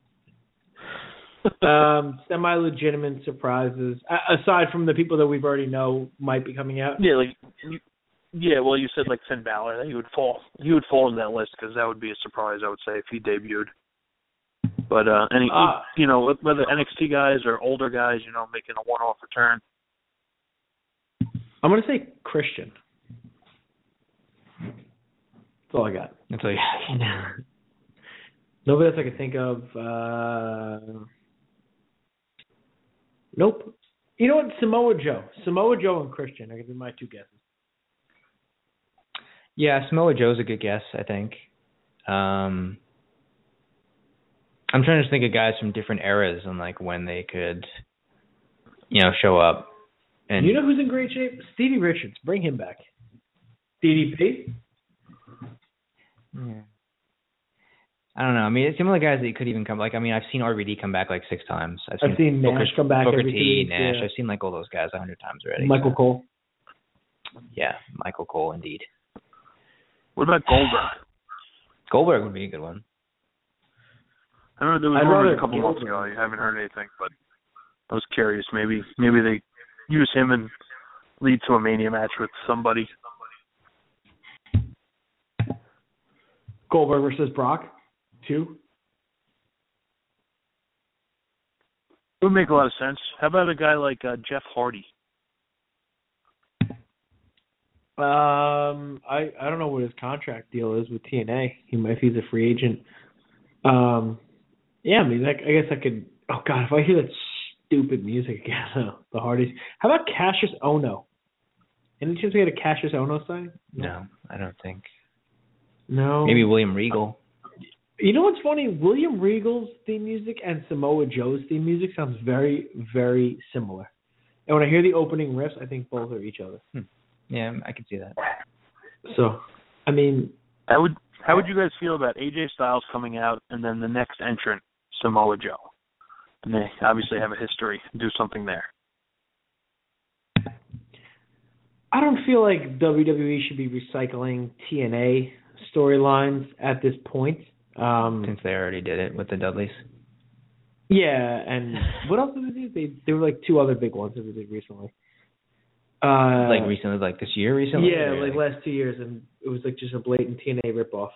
um, semi-legitimate surprises, uh, aside from the people that we've already know might be coming out. Yeah, like you, yeah. Well, you said like Finn Balor. He would fall. He would fall in that list because that would be a surprise. I would say if he debuted. But uh, any uh, you know whether N X T guys or older guys, you know, making a one-off return. I'm gonna say Christian. That's all I got. That's all you got. Nobody else I can think of. Uh, nope. You know what? Samoa Joe. Samoa Joe and Christian are going to be my two guesses. Yeah, Samoa Joe's a good guess, I think. Um, I'm trying to think of guys from different eras and like when they could, you know, show up. And you know who's in great shape? Stevie Richards. Bring him back. D D P? Yeah. I don't know. I mean, some of the guys that could even come, like, I mean, I've seen R V D come back like six times. I've seen, I've seen Booker, Nash come back Booker every T, two Nash. weeks, yeah. I've seen like all those guys a hundred times already. Michael so. Cole. Yeah, Michael Cole, indeed. What about Goldberg? Goldberg would be a good one. I remember there was I'd rumors rather a couple Goldberg. months ago. You haven't heard anything, but I was curious. Maybe maybe they use him and lead to a Mania match with somebody. Goldberg versus Brock, two. It would make a lot of sense. How about a guy like uh, Jeff Hardy? Um, I I don't know what his contract deal is with T N A. He might, if he's a free agent. Um, yeah, I mean, like, I guess I could. Oh God, if I hear that stupid music again, the Hardys. How about Cassius Ohno? Any chance we get a Cassius Ohno sign? No, no, I don't think. No. Maybe William Regal. You know what's funny? William Regal's theme music and Samoa Joe's theme music sounds very, very similar. And when I hear the opening riffs, I think both are each other. Hmm. Yeah, I can see that. So, I mean, how would how would you guys feel about A J Styles coming out and then the next entrant, Samoa Joe? And they obviously have a history. Do something there. I don't feel like W W E should be recycling T N A storylines at this point. Um, Since they already did it with the Dudleys. Yeah, and what else did they do? They, there were like two other big ones that they did recently. Uh, like recently, like this year recently? Yeah, like last two years, and it was like just a blatant T N A ripoff.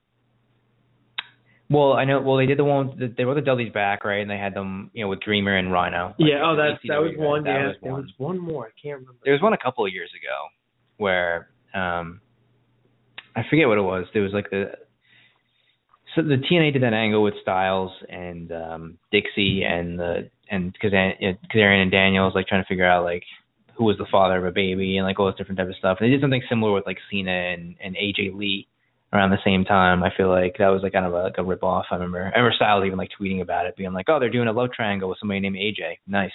Well, I know. Well, they did the one. They were the Dudleys back, right? And they had them, you know, with Dreamer and Rhino. Like, yeah. Oh, that that was guys. one. That Yeah, was there one. was one more. I can't remember. There was one a couple of years ago where um, I forget what it was. There was like the so the T N A did that angle with Styles and um, Dixie and the and Kazarian and Daniels, like trying to figure out like who was the father of a baby and like all this different type of stuff. And they did something similar with like Cena and, and A J Lee around the same time. I feel like that was like kind of a, like a rip off. I remember. I remember Styles even like tweeting about it, being like, "Oh, they're doing a love triangle with somebody named A J. Nice."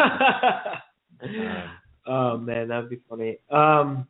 um, oh man, that'd be funny. Um,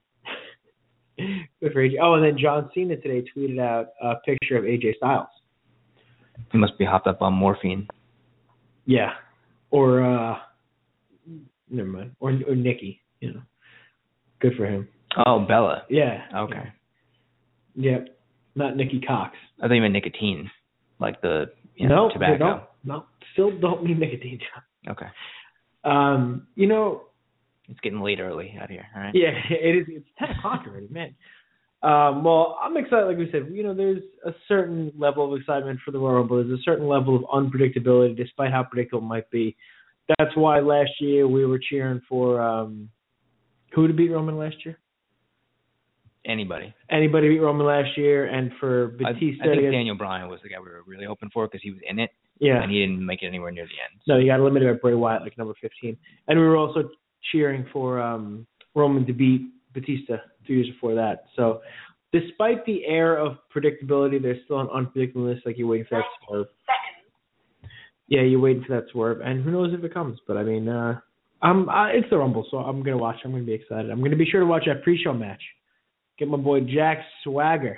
good for A J. Oh, and then John Cena today tweeted out a picture of A J Styles. He must be hopped up on morphine. Yeah, or uh, never mind, or or Nikki. You know, good for him. Oh, Bella. Yeah. Okay. Yep, not Nikki Cox. I thought you meant nicotine, like the you no, know, tobacco. No, no, still don't mean nicotine. Okay. Um, you know, it's getting late early out here. All right. Yeah, it is. It's ten o'clock already, man. Um, well, I'm excited. Like we said, you know, there's a certain level of excitement for the Royal Rumble. There's a certain level of unpredictability, despite how predictable it might be. That's why last year we were cheering for um, who to beat Roman last year. Anybody. Anybody beat Roman last year, and for Batista. I, I think against, Daniel Bryan was the guy we were really hoping for because he was in it. Yeah. And he didn't make it anywhere near the end. So. No, you got limited at Bray Wyatt, like number fifteen. And we were also cheering for um, Roman to beat Batista two years before that. So despite the air of predictability, there's still an unpredictableness, like you're waiting for that swerve. Yeah, you're waiting for that swerve, and who knows if it comes. But, I mean, uh, I'm, I, it's the Rumble, so I'm going to watch. I'm going to be excited. I'm going to be sure to watch that pre-show match. Get my boy Jack Swagger.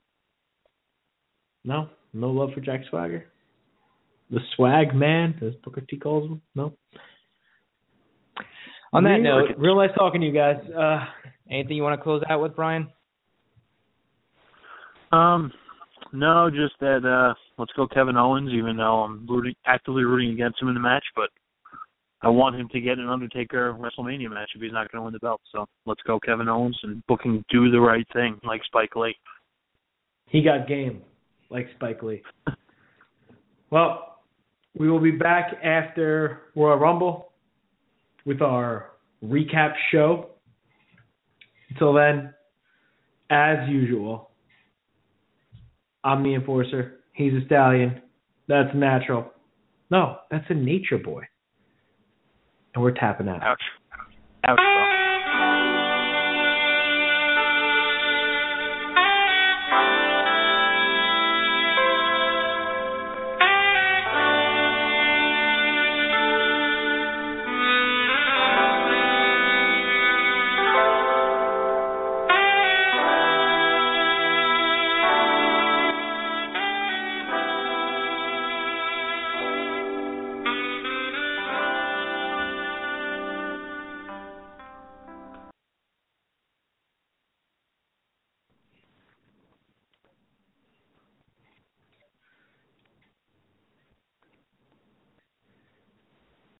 No? No love for Jack Swagger? The swag man, as Booker T calls him? No? On that real, note, real nice talking to you guys. Uh, anything you want to close out with, Brian? Um, no, just that uh, let's go Kevin Owens, even though I'm rooting, actively rooting against him in the match, but I want him to get an Undertaker WrestleMania match if he's not going to win the belt. So let's go Kevin Owens and booking do the right thing like Spike Lee. He got game like Spike Lee. Well, we will be back after Royal Rumble with our recap show. Until then, as usual, I'm the Enforcer. He's a Stallion. That's Natural. No, that's a Nature Boy. And we're tapping out. Ouch. Ouch.